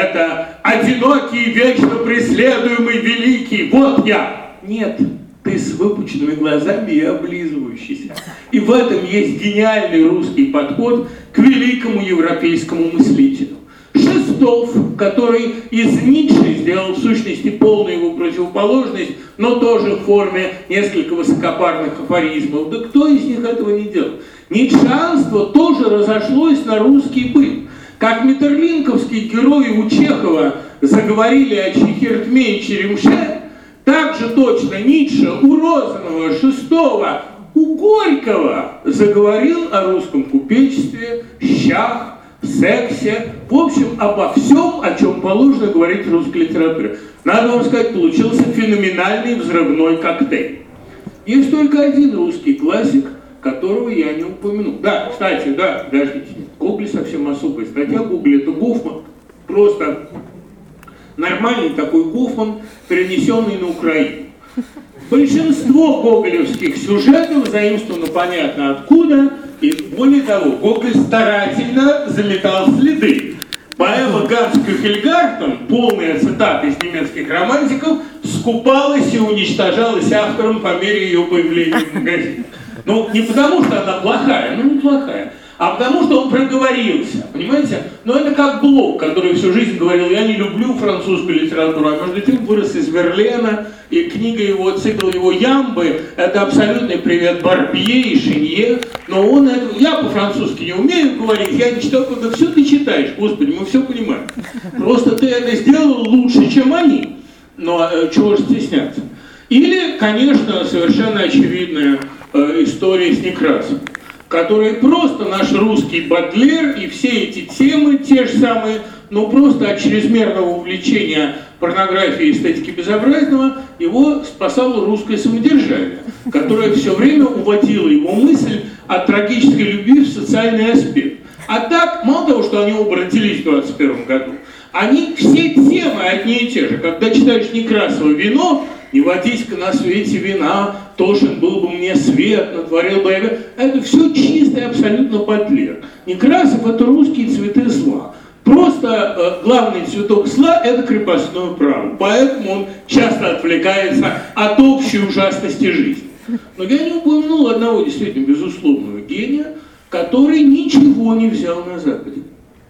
Это «одинокий, вечно преследуемый, великий, вот я». Нет, ты с выпученными глазами и облизывающийся. И в этом есть гениальный русский подход к великому европейскому мыслителю. Шестов, который из Ницше сделал в сущности полную его противоположность, но тоже в форме несколько высокопарных афоризмов. Да кто из них этого не делал? Ницшеанство тоже разошлось на русский быт. Как метерлинковские герои у Чехова заговорили о Чехиртме и Черемше, так же точно Ницше у Розанова, Шестого, у Горького заговорил о русском купечестве, щах, сексе, в общем, обо всем, о чем положено говорить в русской литературе. Надо вам сказать, получился феноменальный взрывной коктейль. Есть только один русский классик, которого я не упомянул. Да, кстати, да, подождите, Гоголь совсем особая статья, Гоголь это Гофман, просто нормальный такой Гофман, перенесенный на Украину. Большинство гоголевских сюжетов заимствовано понятно откуда, и более того, Гоголь старательно заметал следы. Поэма «Ганс Кюхельгартен», полная цитата из немецких романтиков, скупалась и уничтожалась автором по мере ее появления в магазине. Ну, не потому, что она плохая, ну, неплохая, а потому, что он проговорился, понимаете? Но это как Блок, который всю жизнь говорил, я не люблю французскую литературу, а между тем вырос из Верлена, и книга его, цикл его «Ямбы» — это абсолютный привет Барбье и Шинье, но он это... Я по-французски не умею говорить, я не читал, да все ты читаешь, господи, мы все понимаем. Просто ты это сделал лучше, чем они, но э, чего же стесняться? Или, конечно, совершенно очевидная э, история с Некрасовым, который просто наш русский Бодлер, и все эти темы те же самые, но просто от чрезмерного увлечения порнографией и эстетики безобразного его спасало русское самодержавие, которое все время уводило его мысль от трагической любви в социальный аспект. А так, мало того, что они оба родились в двадцать первом году, они все темы одни и те же. Когда читаешь Некрасова «Вино», не водись-ка на свете вина, тошен был бы мне свет, натворил бы я... Это все чисто и абсолютно Бодлер. Некрасов — это русские цветы зла. Просто э, главный цветок зла — это крепостное право. Поэтому он часто отвлекается от общей ужасности жизни. Но я не упомянул одного действительно безусловного гения, который ничего не взял на Западе.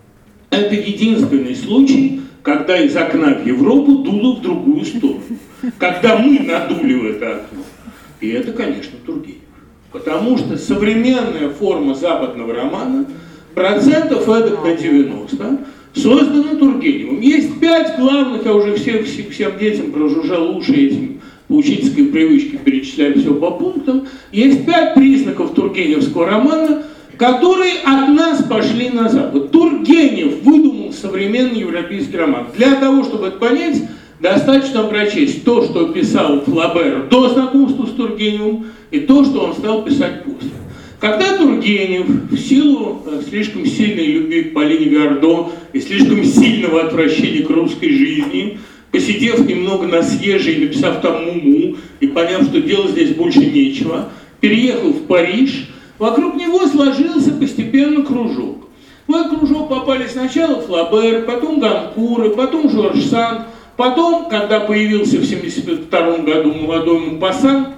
Это единственный случай, когда из окна в Европу дуло в другую сторону. Когда мы надули в это окно. И это, конечно, Тургенев. Потому что современная форма западного романа процентов эдак на девяносто создана Тургеневым. Есть пять главных, я уже всем, всем детям прожужжал уши этим по учительской привычке, перечисляю все по пунктам. Есть пять признаков тургеневского романа, которые от нас пошли на Запад. Тургенев выдумал современный европейский роман. Для того, чтобы это понять, достаточно прочесть то, что писал Флабер до знакомства с Тургеневым, и то, что он стал писать после. Когда Тургенев, в силу э, слишком сильной любви к Полине Виардо и слишком сильного отвращения к русской жизни, посидев немного на съезже и написав там «Муму», и поняв, что делать здесь больше нечего, переехал в Париж, вокруг него сложился постепенно кружок. В этот кружок попали сначала Флабер, потом Ганкуры, потом Жорж Санд, потом, когда появился в семьдесят втором году молодой Мопассан,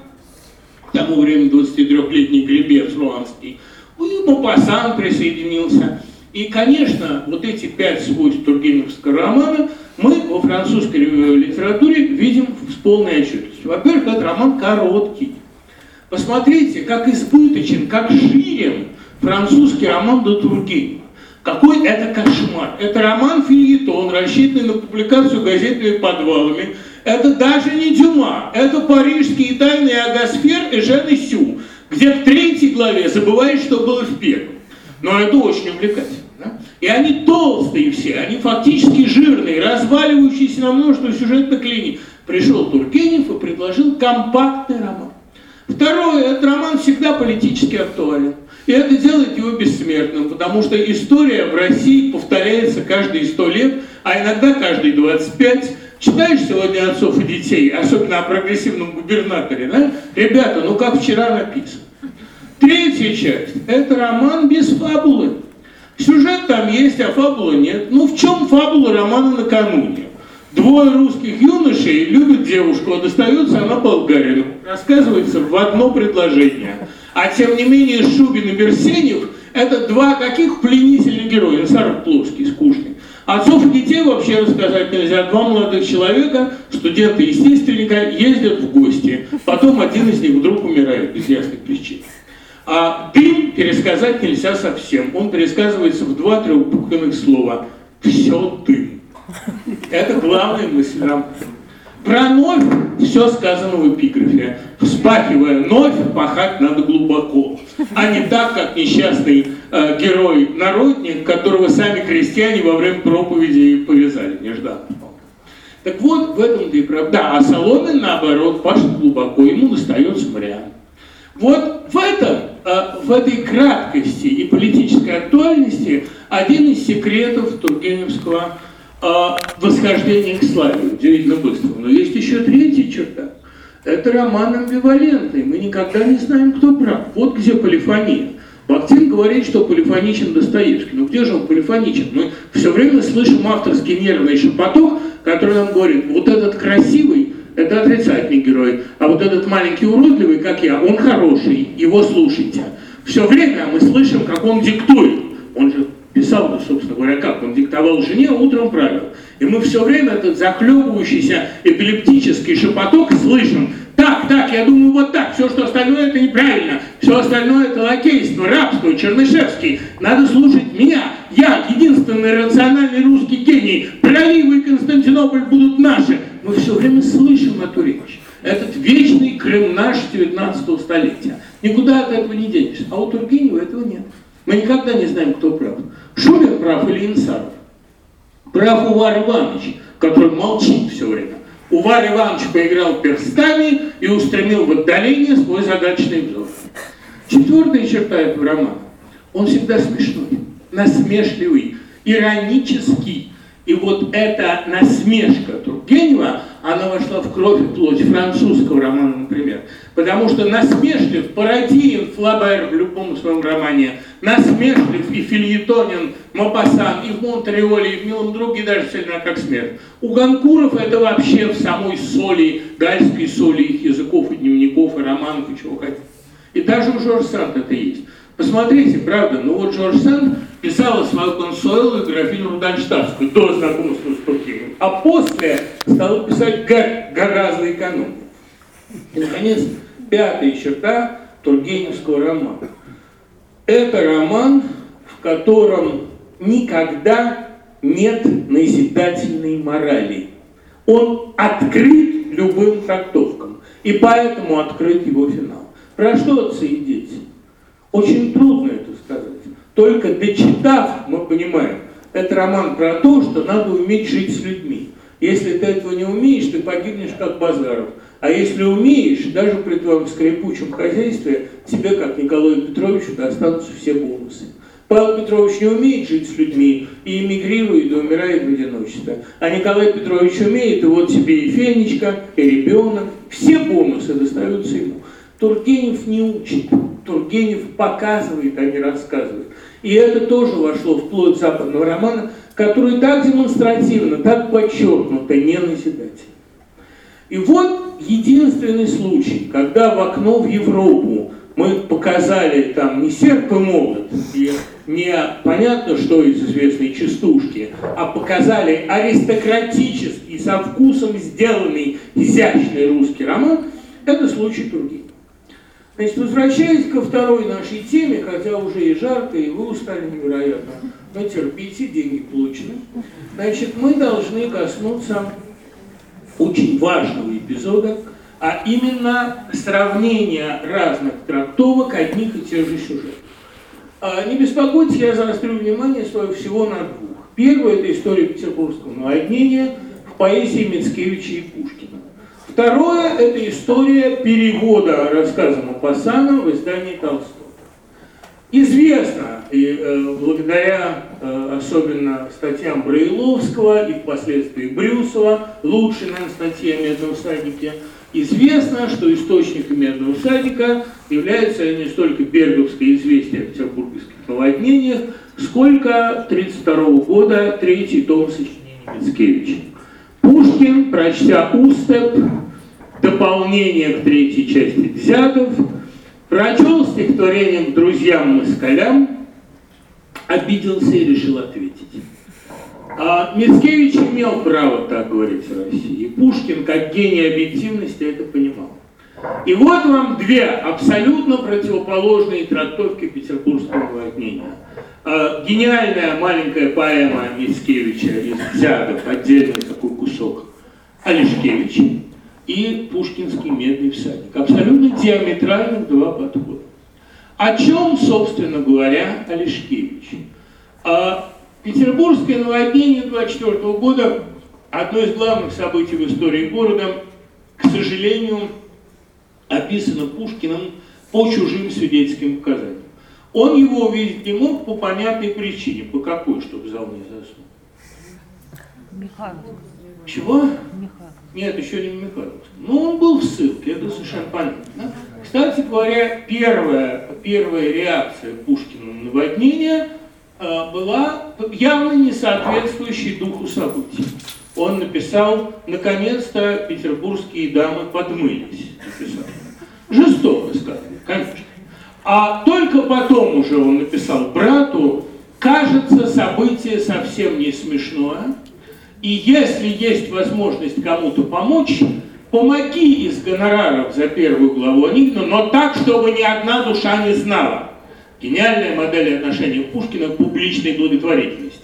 к тому времени двадцатитрёхлетний гребец руанский, и Мопассан присоединился. И, конечно, вот эти пять свойств тургеневского романа мы во французской литературе видим с полной отчетливостью. Во-первых, этот роман короткий. Посмотрите, как избыточен, как ширен французский роман де Тургенева. Какой это кошмар. Это роман-фельетон, рассчитанный на публикацию газетными подвалами. Это даже не Дюма, это парижские тайны Агасфер и Жан Сю, где в третьей главе забываешь, что было в первом. Но это очень увлекательно. Да? И они толстые все, они фактически жирные, разваливающиеся на множество сюжетных линий. Пришел Тургенев и предложил компактный роман. Второе, этот роман всегда политически актуален. И это делает его бессмертным, потому что история в России повторяется каждые сто лет, а иногда каждые двадцать пять. Читаешь сегодня «Отцов и детей», особенно о прогрессивном губернаторе, да? Ребята, ну как вчера написано. Третья часть – это роман без фабулы. Сюжет там есть, а фабулы нет. Ну в чем фабула романа «Накануне»? Двое русских юношей любят девушку, а достается она болгарину. Рассказывается в одно предложение. А тем не менее Шубин и Берсенев – это два таких пленительных героя. Инсаров плоский, скучный. Отцов и детей вообще рассказать нельзя. Два молодых человека, студенты-естественника, ездят в гости. Потом один из них вдруг умирает без ясных причин. А «Дым» пересказать нельзя совсем. Он пересказывается в два трехбуквенных слова. Все дым. Это главная мысль романа. Про новь все сказано в эпиграфе. Вспахивая новь, пахать надо глубоко. А не так, как несчастный э, герой-народник, которого сами крестьяне во время проповеди повязали нежданно. Так вот, в этом-то и правда. Да, а Соломин, наоборот, пашет глубоко, ему достается мря. Вот в этом, э, в этой краткости и политической актуальности один из секретов тургеневского восхождение к славе, удивительно быстро. Но есть еще третья черта. Это роман амбивалентный. Мы никогда не знаем, кто прав. Вот где полифония. Бахтин говорит, что полифоничен Достоевский. Но где же он полифоничен? Мы все время слышим авторский нервный шепоток, который нам говорит, вот этот красивый, это отрицательный герой, а вот этот маленький уродливый, как я, он хороший, его слушайте. Все время мы слышим, как он диктует. Он же писал, ну, собственно говоря, как он диктовал жене, утром правил. И мы все время этот захлебывающийся эпилептический шепоток слышим. Так, так, я думаю, вот так. Все, что остальное, это неправильно. Все остальное, это лакейство, рабство, Чернышевский. Надо слушать меня. Я, единственный рациональный русский гений. Проливы и Константинополь будут наши. Мы все время слышим эту речь. Этот вечный Крым наш девятнадцатого столетия. Никуда от этого не денешься. А у Тургенева этого нет. Мы никогда не знаем, кто прав. Шубин прав или Инсаров? Прав Увар Иванович, который молчит все время. Увар Иванович поиграл перстами и устремил в отдаление свой загадочный взор. Четвертая черта этого романа. Он всегда смешной, насмешливый, иронический. И вот эта насмешка Тургенева, она вошла в кровь и плоть французского романа, например. Потому что насмешлив, пародиен Флабер в любом своем романе, насмешлив и фельетонен Мопассан и в Монтреоле, и в «Милом друге», и даже в «Сильна как смерть». У Ганкуров это вообще в самой соли, гальской соли их языков и дневников, и романов, и чего хотите. И даже у Жорж Санд это есть. Посмотрите, правда, ну вот Жорж Санд писала свою Консуэлу и графиню Рудольштадтскую до знакомства с Тургеневым, а после стала писать гораздо экономнее. И, наконец, пятая черта тургеневского романа. Это роман, в котором никогда нет назидательной морали. Он открыт любым трактовкам, и поэтому открыт его финал. Про что отцы и дети? Очень трудно это сказать. Только дочитав, мы понимаем, это роман про то, что надо уметь жить с людьми. Если ты этого не умеешь, ты погибнешь как Базаров. А если умеешь, даже при твоем скрипучем хозяйстве, тебе, как Николаю Петровичу, достанутся все бонусы. Павел Петрович не умеет жить с людьми и эмигрирует, и умирает в одиночестве. А Николай Петрович умеет, и вот тебе и Фенечка, и ребенок. Все бонусы достаются ему. Тургенев не учит, Тургенев показывает, а не рассказывает. И это тоже вошло в плоть западного романа, который так демонстративно, так подчеркнуто не назидателен. И вот единственный случай, когда в окно в Европу мы показали там не серп и молот, и не понятно, что из известной частушки, а показали аристократический, со вкусом сделанный, изящный русский роман, это случай Тургенева. Значит, возвращаясь ко второй нашей теме, хотя уже и жарко, и вы устали невероятно, но терпите, деньги получены. Значит, мы должны коснуться очень важного эпизода, а именно сравнения разных трактовок одних и тех же сюжетов. А, не беспокойтесь, я заострю внимание свое всего на двух. Первое – это история петербургского наводнения в поэзии Мицкевича и Пушкина. Второе – это история перевода рассказа Мопассана в издании Толстого. Известно, и э, благодаря э, особенно статьям Браиловского и впоследствии Брюсова, лучшей, наверное, статье о «Медном всаднике», известно, что источником «Медного всадника» является не столько берговское известие о петербургских наводнениях, сколько тридцать второго года третий том сочинений Мицкевича. Пушкин, прочтя «Устеп», дополнение к третьей части «Дзятов», прочел стихотворение к друзьям-москалям, обиделся и решил ответить. А Мицкевич имел право так говорить в России, и Пушкин, как гений объективности, это понимал. И вот вам две абсолютно противоположные трактовки петербургского наводнения. А, гениальная маленькая поэма Мицкевича из «Дзятов», отдельный такой кусок, Олешкевич, и пушкинский «Медный всадник». Абсолютно диаметральных два подхода. О чем, собственно говоря, Олешкевич? А, Петербургское наводнение двадцать четвёртого года – одно из главных событий в истории города, к сожалению, описано Пушкиным по чужим свидетельским показаниям. Он его увидеть не мог по понятной причине. По какой, чтобы зал не заснул? Михайловск. Чего? Михайловск. Нет, еще не Михайловск. Ну, он был в ссылке, это совершенно понятно. Кстати говоря, первая, первая реакция Пушкина на наводнение э, была явно не соответствующей духу событий. Он написал: «Наконец-то петербургские дамы подмылись». Написал. Жестоко сказано, конечно. А только потом уже он написал брату: «Кажется, событие совсем не смешное, и если есть возможность кому-то помочь, помоги из гонораров за первую главу Онегина, но так, чтобы ни одна душа не знала». Гениальная модель отношения Пушкина к публичной благотворительности.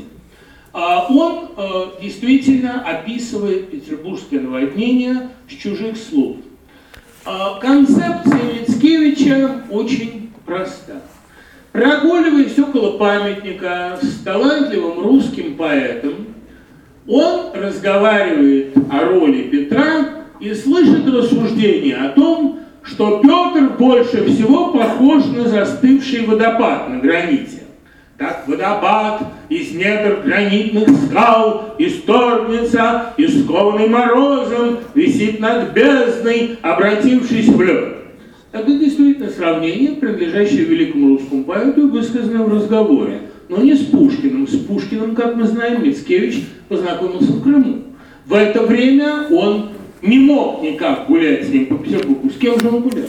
Он э, действительно описывает петербургское наводнение с чужих слов. Э, концепция Мицкевича очень проста. Прогуливаясь около памятника с талантливым русским поэтом, он разговаривает о роли Петра и слышит рассуждения о том, что Петр больше всего похож на застывший водопад на граните. Так водопад из недр гранитных скал исторгнется и, скованный морозом, висит над бездной, обратившись в лед. Это действительно сравнение, принадлежащее великому русскому поэту, высказанное в разговоре, но не с Пушкиным. С Пушкиным, как мы знаем, Мицкевич познакомился в Крыму. В это время он не мог никак гулять с ним по Петербургу. С кем же он гулял?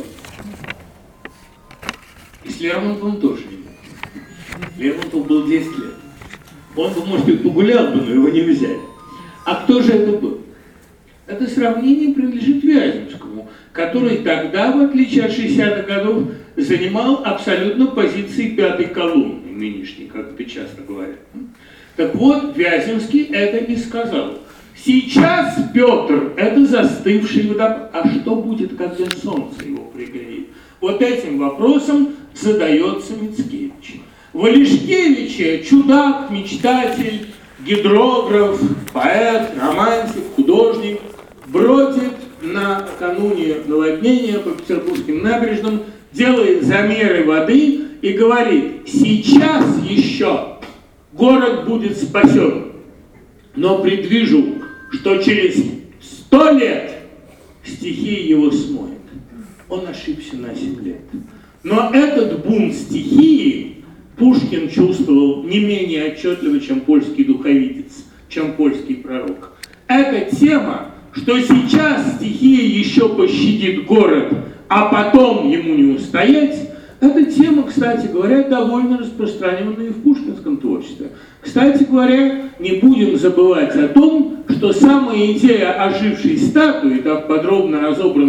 И с Лермонтовым тоже не мог. Лермонтов был десять лет. Он бы, может быть, погулял бы, но его не взяли. А кто же это был? Это сравнение принадлежит Вяземскому, который тогда, в отличие от шестидесятых годов, занимал абсолютно позиции пятой колонны нынешней, как это часто говорят. Так вот, Вяземский это и сказал. Сейчас Петр – это застывший водопад. А что будет, когда солнце его пригреет? Вот этим вопросом задается Мицкевич. В Олешкевиче чудак, мечтатель, гидрограф, поэт, романтик, художник бродит накануне наводнения по петербургским набережным, делает замеры воды и говорит: сейчас еще город будет спасен, но предвижу, что через сто лет стихия его смоет. Он ошибся на семь лет. Но этот бунт стихии Пушкин чувствовал не менее отчетливо, чем польский духовитец, чем польский пророк. Эта тема, что сейчас стихия еще пощадит город, а потом ему не устоять, эта тема, кстати говоря, довольно распространенная и в пушкинском творчестве. Кстати говоря, не будем забывать о том, что самая идея ожившей статуи, так подробно разобранная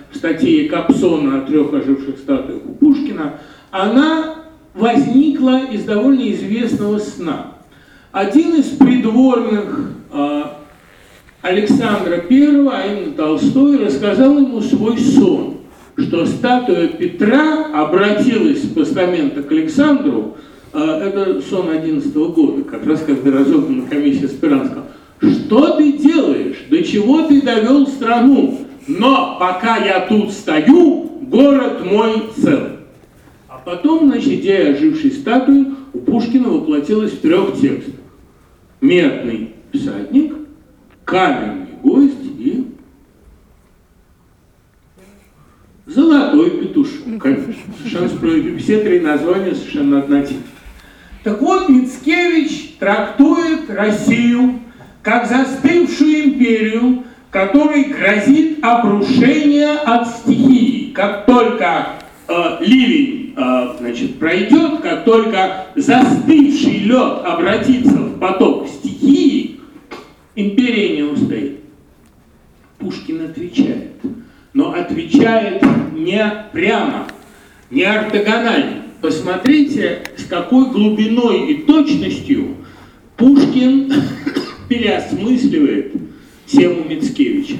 в статье Капсона о трех оживших статуях у Пушкина, она возникла из довольно известного сна. Один из придворных э, Александра Первого, а именно Толстой, рассказал ему свой сон, что статуя Петра обратилась с постамента к Александру. Э, это сон одиннадцатого года, как раз когда разогнана комиссия Спиранского. Что ты делаешь? До чего ты довел страну? Но пока я тут стою, город мой цел. А потом, значит, идея ожившей статуи у Пушкина воплотилась в трех текстах. Медный всадник, каменный гость и золотой петушок. Конечно, совершенно справедливо. Все три названия совершенно однотипные. Так вот, Мицкевич трактует Россию как застывшую империю, которой грозит обрушение от стихии. Как только э, ливень э, значит, пройдет, как только застывший лед обратится в поток стихии, империя не устоит. Пушкин отвечает, но отвечает не прямо, не ортогонально. Посмотрите, с какой глубиной и точностью Пушкин переосмысливает тему Мицкевича.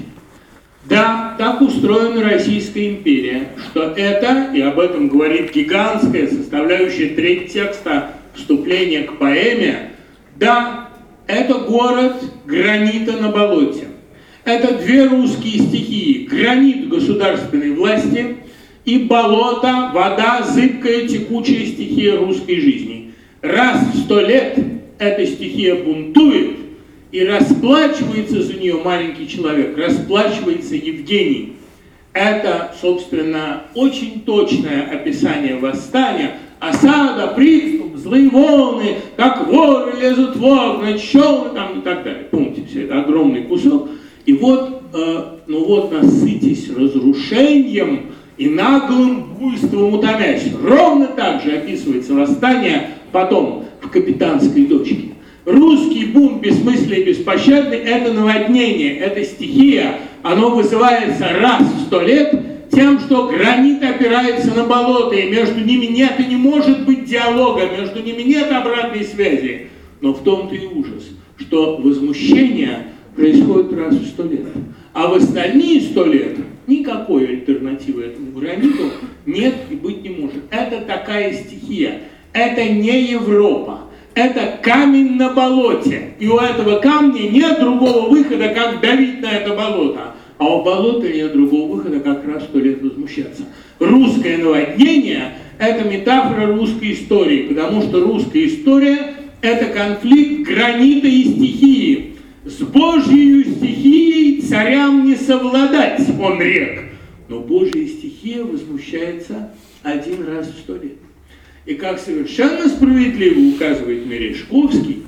Да, так устроена Российская империя, что это, и об этом говорит гигантская составляющая треть текста вступления к поэме, да, это город гранита на болоте. Это две русские стихии: гранит государственной власти и болото, вода, зыбкая, текучая стихия русской жизни. Раз в сто лет эта стихия бунтует, и расплачивается за нее маленький человек, расплачивается Евгений. Это, собственно, очень точное описание восстания. Осада, приступ, злые волны, как воры лезут в окна, челны там и так далее. Помните, все это огромный кусок. И вот, э, ну вот, насытись разрушением и наглым буйством утомясь. Ровно так же описывается восстание потом в «Капитанской дочке». Русский бунт бессмысленный и беспощадный – это наводнение, это стихия. Оно вызывается раз в сто лет тем, что гранит опирается на болото, и между ними нет и не может быть диалога, между ними нет обратной связи. Но в том-то и ужас, что возмущение происходит раз в сто лет. А в остальные сто лет никакой альтернативы этому граниту нет и быть не может. Это такая стихия. Это не Европа. Это камень на болоте. И у этого камня нет другого выхода, как давить на это болото. А у болота нет другого выхода, как раз сто лет возмущаться. Русское наводнение – это метафора русской истории, потому что русская история – это конфликт гранита и стихии. С Божьей стихией царям не совладать, он рек. Но Божья стихия возмущается один раз в сто лет. И как совершенно справедливо указывает Мережковский,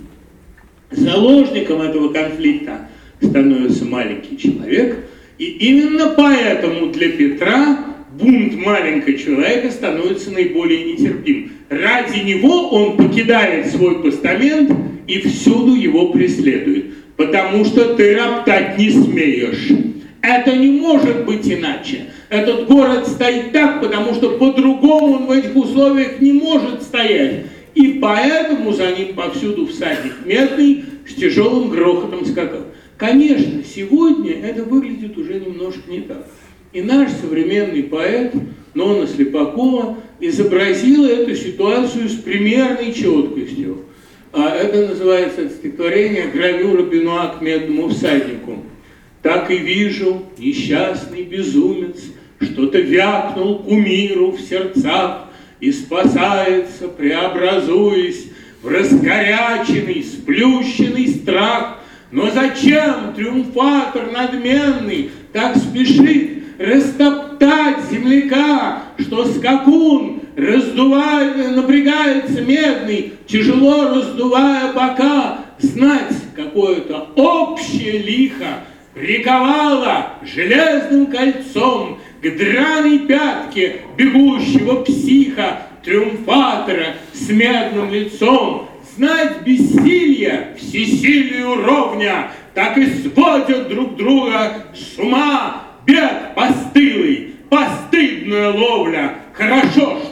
заложником этого конфликта становится маленький человек, и именно поэтому для Петра бунт маленького человека становится наиболее нетерпим. Ради него он покидает свой постамент и всюду его преследует, потому что ты роптать не смеешь. Это не может быть иначе. Этот город стоит так, потому что по-другому он в этих условиях не может стоять. И поэтому за ним повсюду всадник медный с тяжелым грохотом скакал. Конечно, сегодня это выглядит уже немножко не так. И наш современный поэт Нона Слепакова изобразила эту ситуацию с примерной четкостью. А это называется стихотворение «Гравюра Бенуа к медному всаднику». Так и вижу, несчастный безумец что-то вякнул кумиру в сердцах и спасается, преобразуясь в раскоряченный, сплющенный страх. Но зачем триумфатор надменный так спешит растоптать земляка, что скакун, раздувая, напрягается медный, тяжело раздувая бока, знать какое-то общее лихо приковало железным кольцом к драной пятке бегущего психа, триумфатора с медным лицом. Знать бессилье всесилию ровня, так и сводят друг друга с ума бег постылый,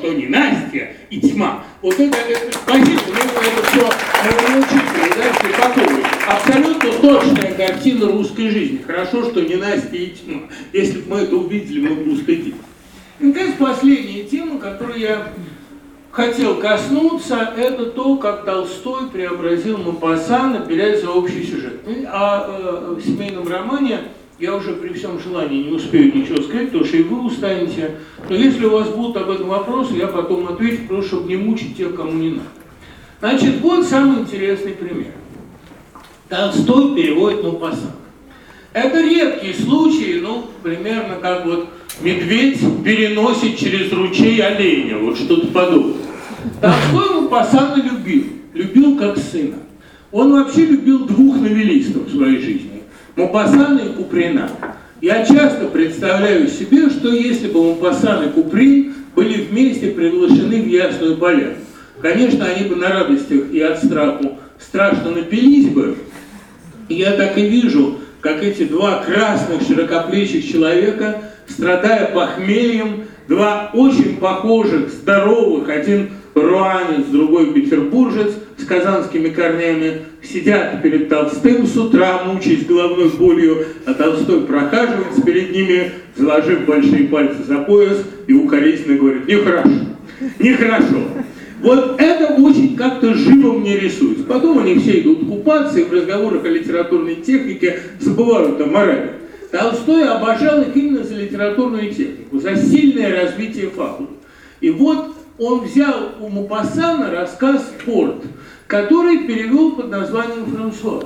что ненастье и тьма. Вот это, это спасибо, ну, это все научитель, да, Шепакович. Абсолютно точная картина русской жизни. Хорошо, что ненастье и тьма. Если бы мы это увидели, мы бы устыдились. И, наконец, последняя тема, которую я хотел коснуться, это то, как Толстой преобразил Мопассана, берясь за общий сюжет. А э, в семейном романе я уже при всем желании не успею ничего сказать, потому что и вы устанете. Но если у вас будут об этом вопросы, я потом отвечу, просто чтобы не мучить тех, кому не надо. Значит, вот самый интересный пример. Толстой переводит Мопассана. Это редкий случай, ну, примерно как вот медведь переносит через ручей оленя, вот что-то подобное. Толстой Мопассана любил, любил как сына. Он вообще любил двух новеллистов в своей жизни. Мопассана и Куприна. Я часто представляю себе, что если бы Мопассан и Куприн были вместе приглашены в Ясную Поляну, конечно, они бы на радостях и от страху страшно напились бы. И я так и вижу, как эти два красных широкоплечих человека, страдая похмельем, два очень похожих, здоровых, один руанец, другой петербуржец с казанскими корнями, сидят перед Толстым с утра, мучаясь головной болью, а Толстой прохаживается перед ними, заложив большие пальцы за пояс и укоризненно говорит: нехорошо, нехорошо. Вот это очень как-то живо мне рисуется. Потом они все идут купаться и в разговорах о литературной технике забывают о морали. Толстой обожал их именно за литературную технику, за сильное развитие фабулы. И вот он взял у Мопассана рассказ «Порт», который перевел под названием «Франсуаза».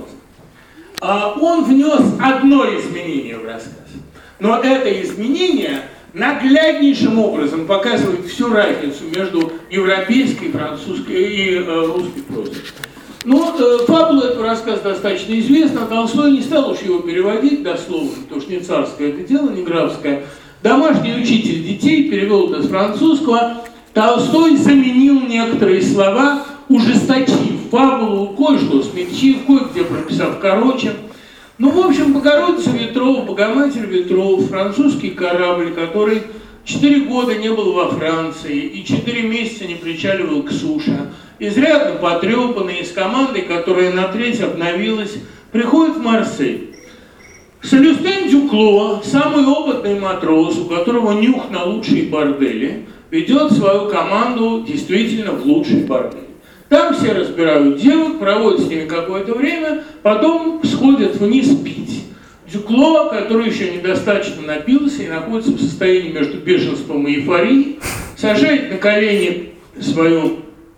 А он внес одно изменение в рассказ. Но это изменение нагляднейшим образом показывает всю разницу между европейской, французской и э, русской прозой. Но э, фабула этого рассказа достаточно известна. Толстой не стал уж его переводить дословно, потому что не царское это дело, не графское. Домашний учитель детей перевел это с французского. Толстой заменил некоторые слова, ужесточив фабулу, кое-что смягчив, кое-где прописав короче. Ну, в общем, Богородица Ветров, Богоматерь Ветров, французский корабль, который четыре года не был во Франции и четыре месяца не причаливал к суше, изрядно потрепанный, с командой, которая на треть обновилась, приходит в Марсель. Солюстен Дюкло, самый опытный матрос, у которого нюх на лучшие бордели, ведет свою команду действительно в лучший бордель. Там все разбирают девок, проводят с ними какое-то время, потом сходят вниз пить. Дюкло, который еще недостаточно напился и находится в состоянии между бешенством и эйфорией, сажает на колени свою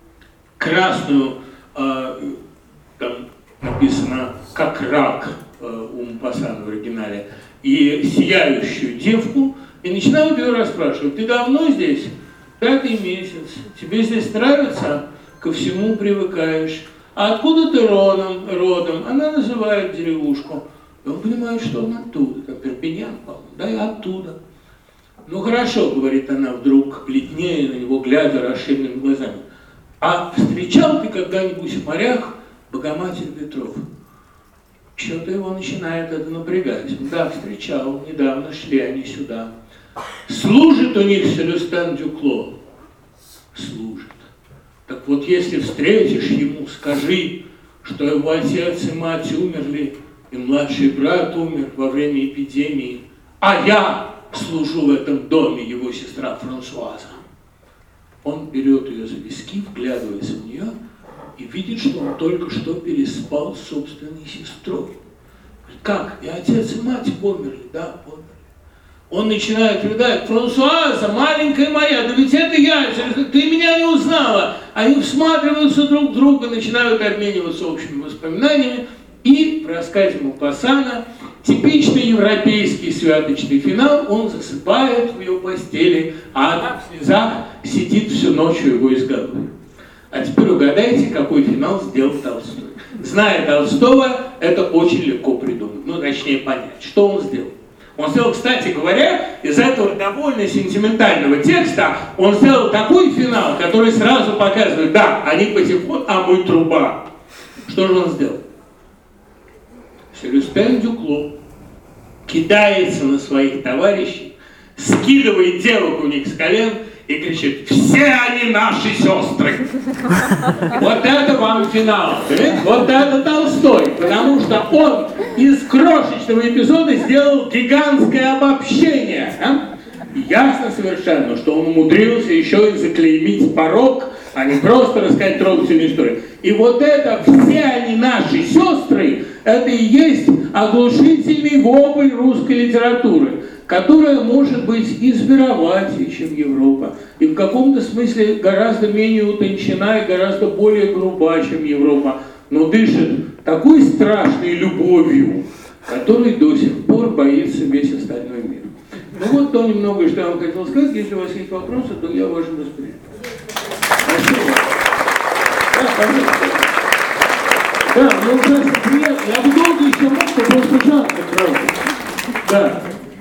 красную, э, там написано как рак э, у Мопассана в оригинале, и сияющую девку, и начинают ее расспрашивать: ты давно здесь? Пятый месяц. Тебе здесь нравится? Ко всему привыкаешь. А откуда ты родом? родом? Она называет деревушку. И он понимает, что он оттуда. Как Перпиньян, по-моему. Да, я оттуда. Ну хорошо, говорит она вдруг, бледнее на него, глядя расширенными глазами. А встречал ты когда-нибудь в морях Богоматерь Ветров? Что-то его начинает это напрягать. Да, встречал. Недавно шли они сюда. Служит у них Солюстен Дюкло? Служит. Так вот, если встретишь ему, скажи, что его отец и мать умерли, и младший брат умер во время эпидемии, а я служу в этом доме, его сестра Франсуаза. Он берет ее за виски, вглядывается в нее и видит, что он только что переспал с собственной сестрой. Говорит: как? И отец, и мать померли? Да, померли. Он начинает рыдать: Франсуаза, маленькая моя, да ведь это я, ты меня не узнала. Они всматриваются друг в друга, начинают обмениваться общими воспоминаниями. И в рассказе Мопассана типичный европейский святочный финал: он засыпает в ее постели, а она в слезах сидит всю ночь у его изголовья. А теперь угадайте, какой финал сделал Толстой. Зная Толстого, это очень легко придумать, ну точнее понять, что он сделал. Он сделал, кстати говоря, из этого довольно сентиментального текста, он сделал такой финал, который сразу показывает: да, они патефон, а мы труба. Что же он сделал? Солюстен Дюкло кидается на своих товарищей, скидывает девок у них с колен и кричит: все они наши сестры. Вот это вам финал. Вот это Толстой, потому что он из крошечного эпизода сделал гигантское обобщение. А? Ясно совершенно, что он умудрился еще и заклеймить порок, а не просто рассказать трогательную историю. И вот это «все они наши сестры» — это и есть оглушительный вопль русской литературы, которая может быть и звероватее, чем Европа, и в каком-то смысле гораздо менее утончена и гораздо более груба, чем Европа, но дышит такой страшной любовью, которой до сих пор боится весь остальной мир. Ну вот то немного, что я вам хотел сказать. Если у вас есть вопросы, то я важен воспринимаю. Спасибо. Да, пожалуйста. Да, мне ужасно приятно. Я бы долго еще мог, но просто жарко, правда. Да.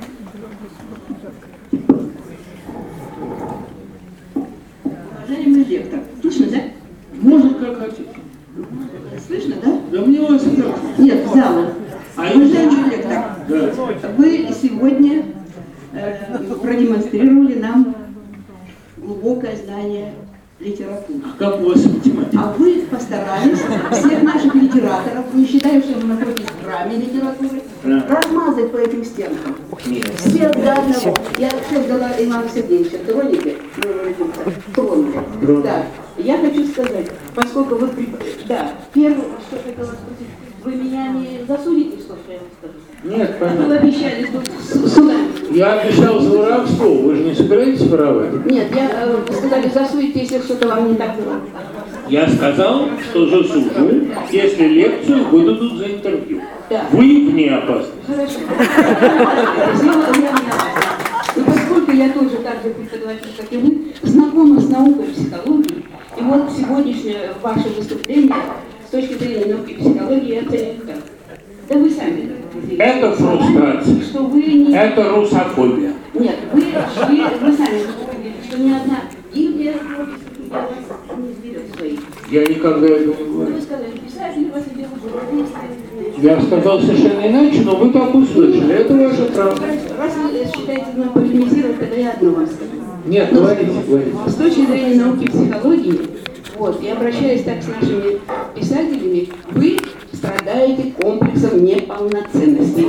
Уважаемый лектор, слышно, да? Можно как хотите. Слышно, да? Да мне вас слышно. Нет, зала. А Уважаемый лектор, Да. вы сегодня э, продемонстрировали нам глубокое знание литературы. Как у вас математика? А вы постарались всех наших литераторов, не считая, что мы находитесь в храме литературы, Да. размазать по этим стенкам. Нет. Всех до одного. Я все дала Ивану Сергеевичу. Троните? Тронули. Тронули. Да. Я хочу сказать, поскольку вы... при- Да, первое, что хотела спросить, вы меня не засудите, что я вам скажу? Нет, Вы понятно. обещали с- суда. Я обещал за воровство. Вы же не собираетесь воровать? Нет, я э, вы сказали, засудите, если что-то вам не так было. Я сказал, что засужу, если лекцию выдадут за интервью. Да. Вы вне опасности. Хорошо. Сделала я не опасна. И поскольку я тоже так же преподаватель, как и вы, знакома с наукой психологии, и вот сегодняшнее ваше выступление с точки зрения науки и психологии я оцениваю так. Да вы сами так. Это фрустрация. Что вы не... Это русофобия. Нет, вы, вы, вы сами говорили, что ни одна гильдия я вас не сберет своих. Я никогда этого не говорю. Вы сказали, писатель вас берут, журналисты. Я сказал совершенно иначе, но вы так услышали. Это ваше право. Раз вы считаете нам полемизировать, тогда я одно вам скажу. Нет, Но говорите, говорите. С точки зрения науки и психологии, вот, и обращаясь так с нашими писателями, вы страдаете комплексом неполноценности.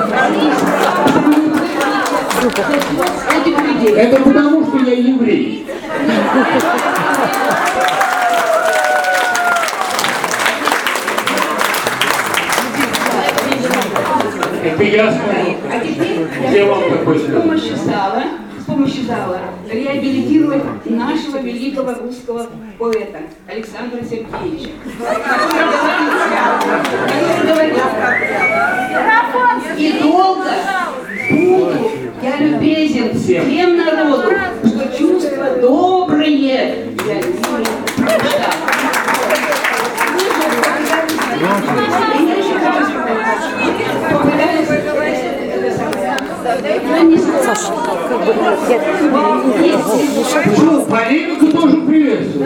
Этих людей. Это потому, что я еврей. Это ясно. А теперь Где я вам хочу такой с помощью зала, с помощью зала реабилитировать нашего великого русского поэта Александра Сергеевича. Который говорил, и долго буду я любезен всем народу, что чувство доброе я любимое прочитал. Я еще хочу сказать, попытаюсь я не знаю. Ну, полемику тоже приветствую.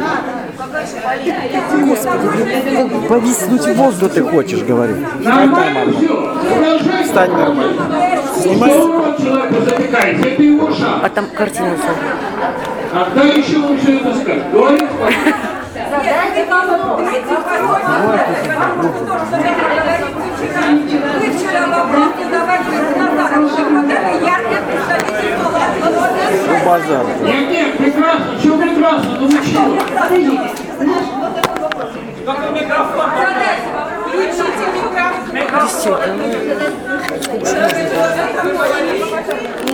Повиснуть в воздух ты хочешь, говорю. Нормально все. Продолжайте. Стань нормально. Снимай. Что человека затыкаете? Это его А шаг. там картина. Когда еще вы все это скажете? Говорите, пожалуйста. Вы вчера вопросы давали на хороший яркий представитель Ну, базар. Нет, нет, прекрасно. Чего прекрасно? Ну вы чего? Подождите. Включите микрофон.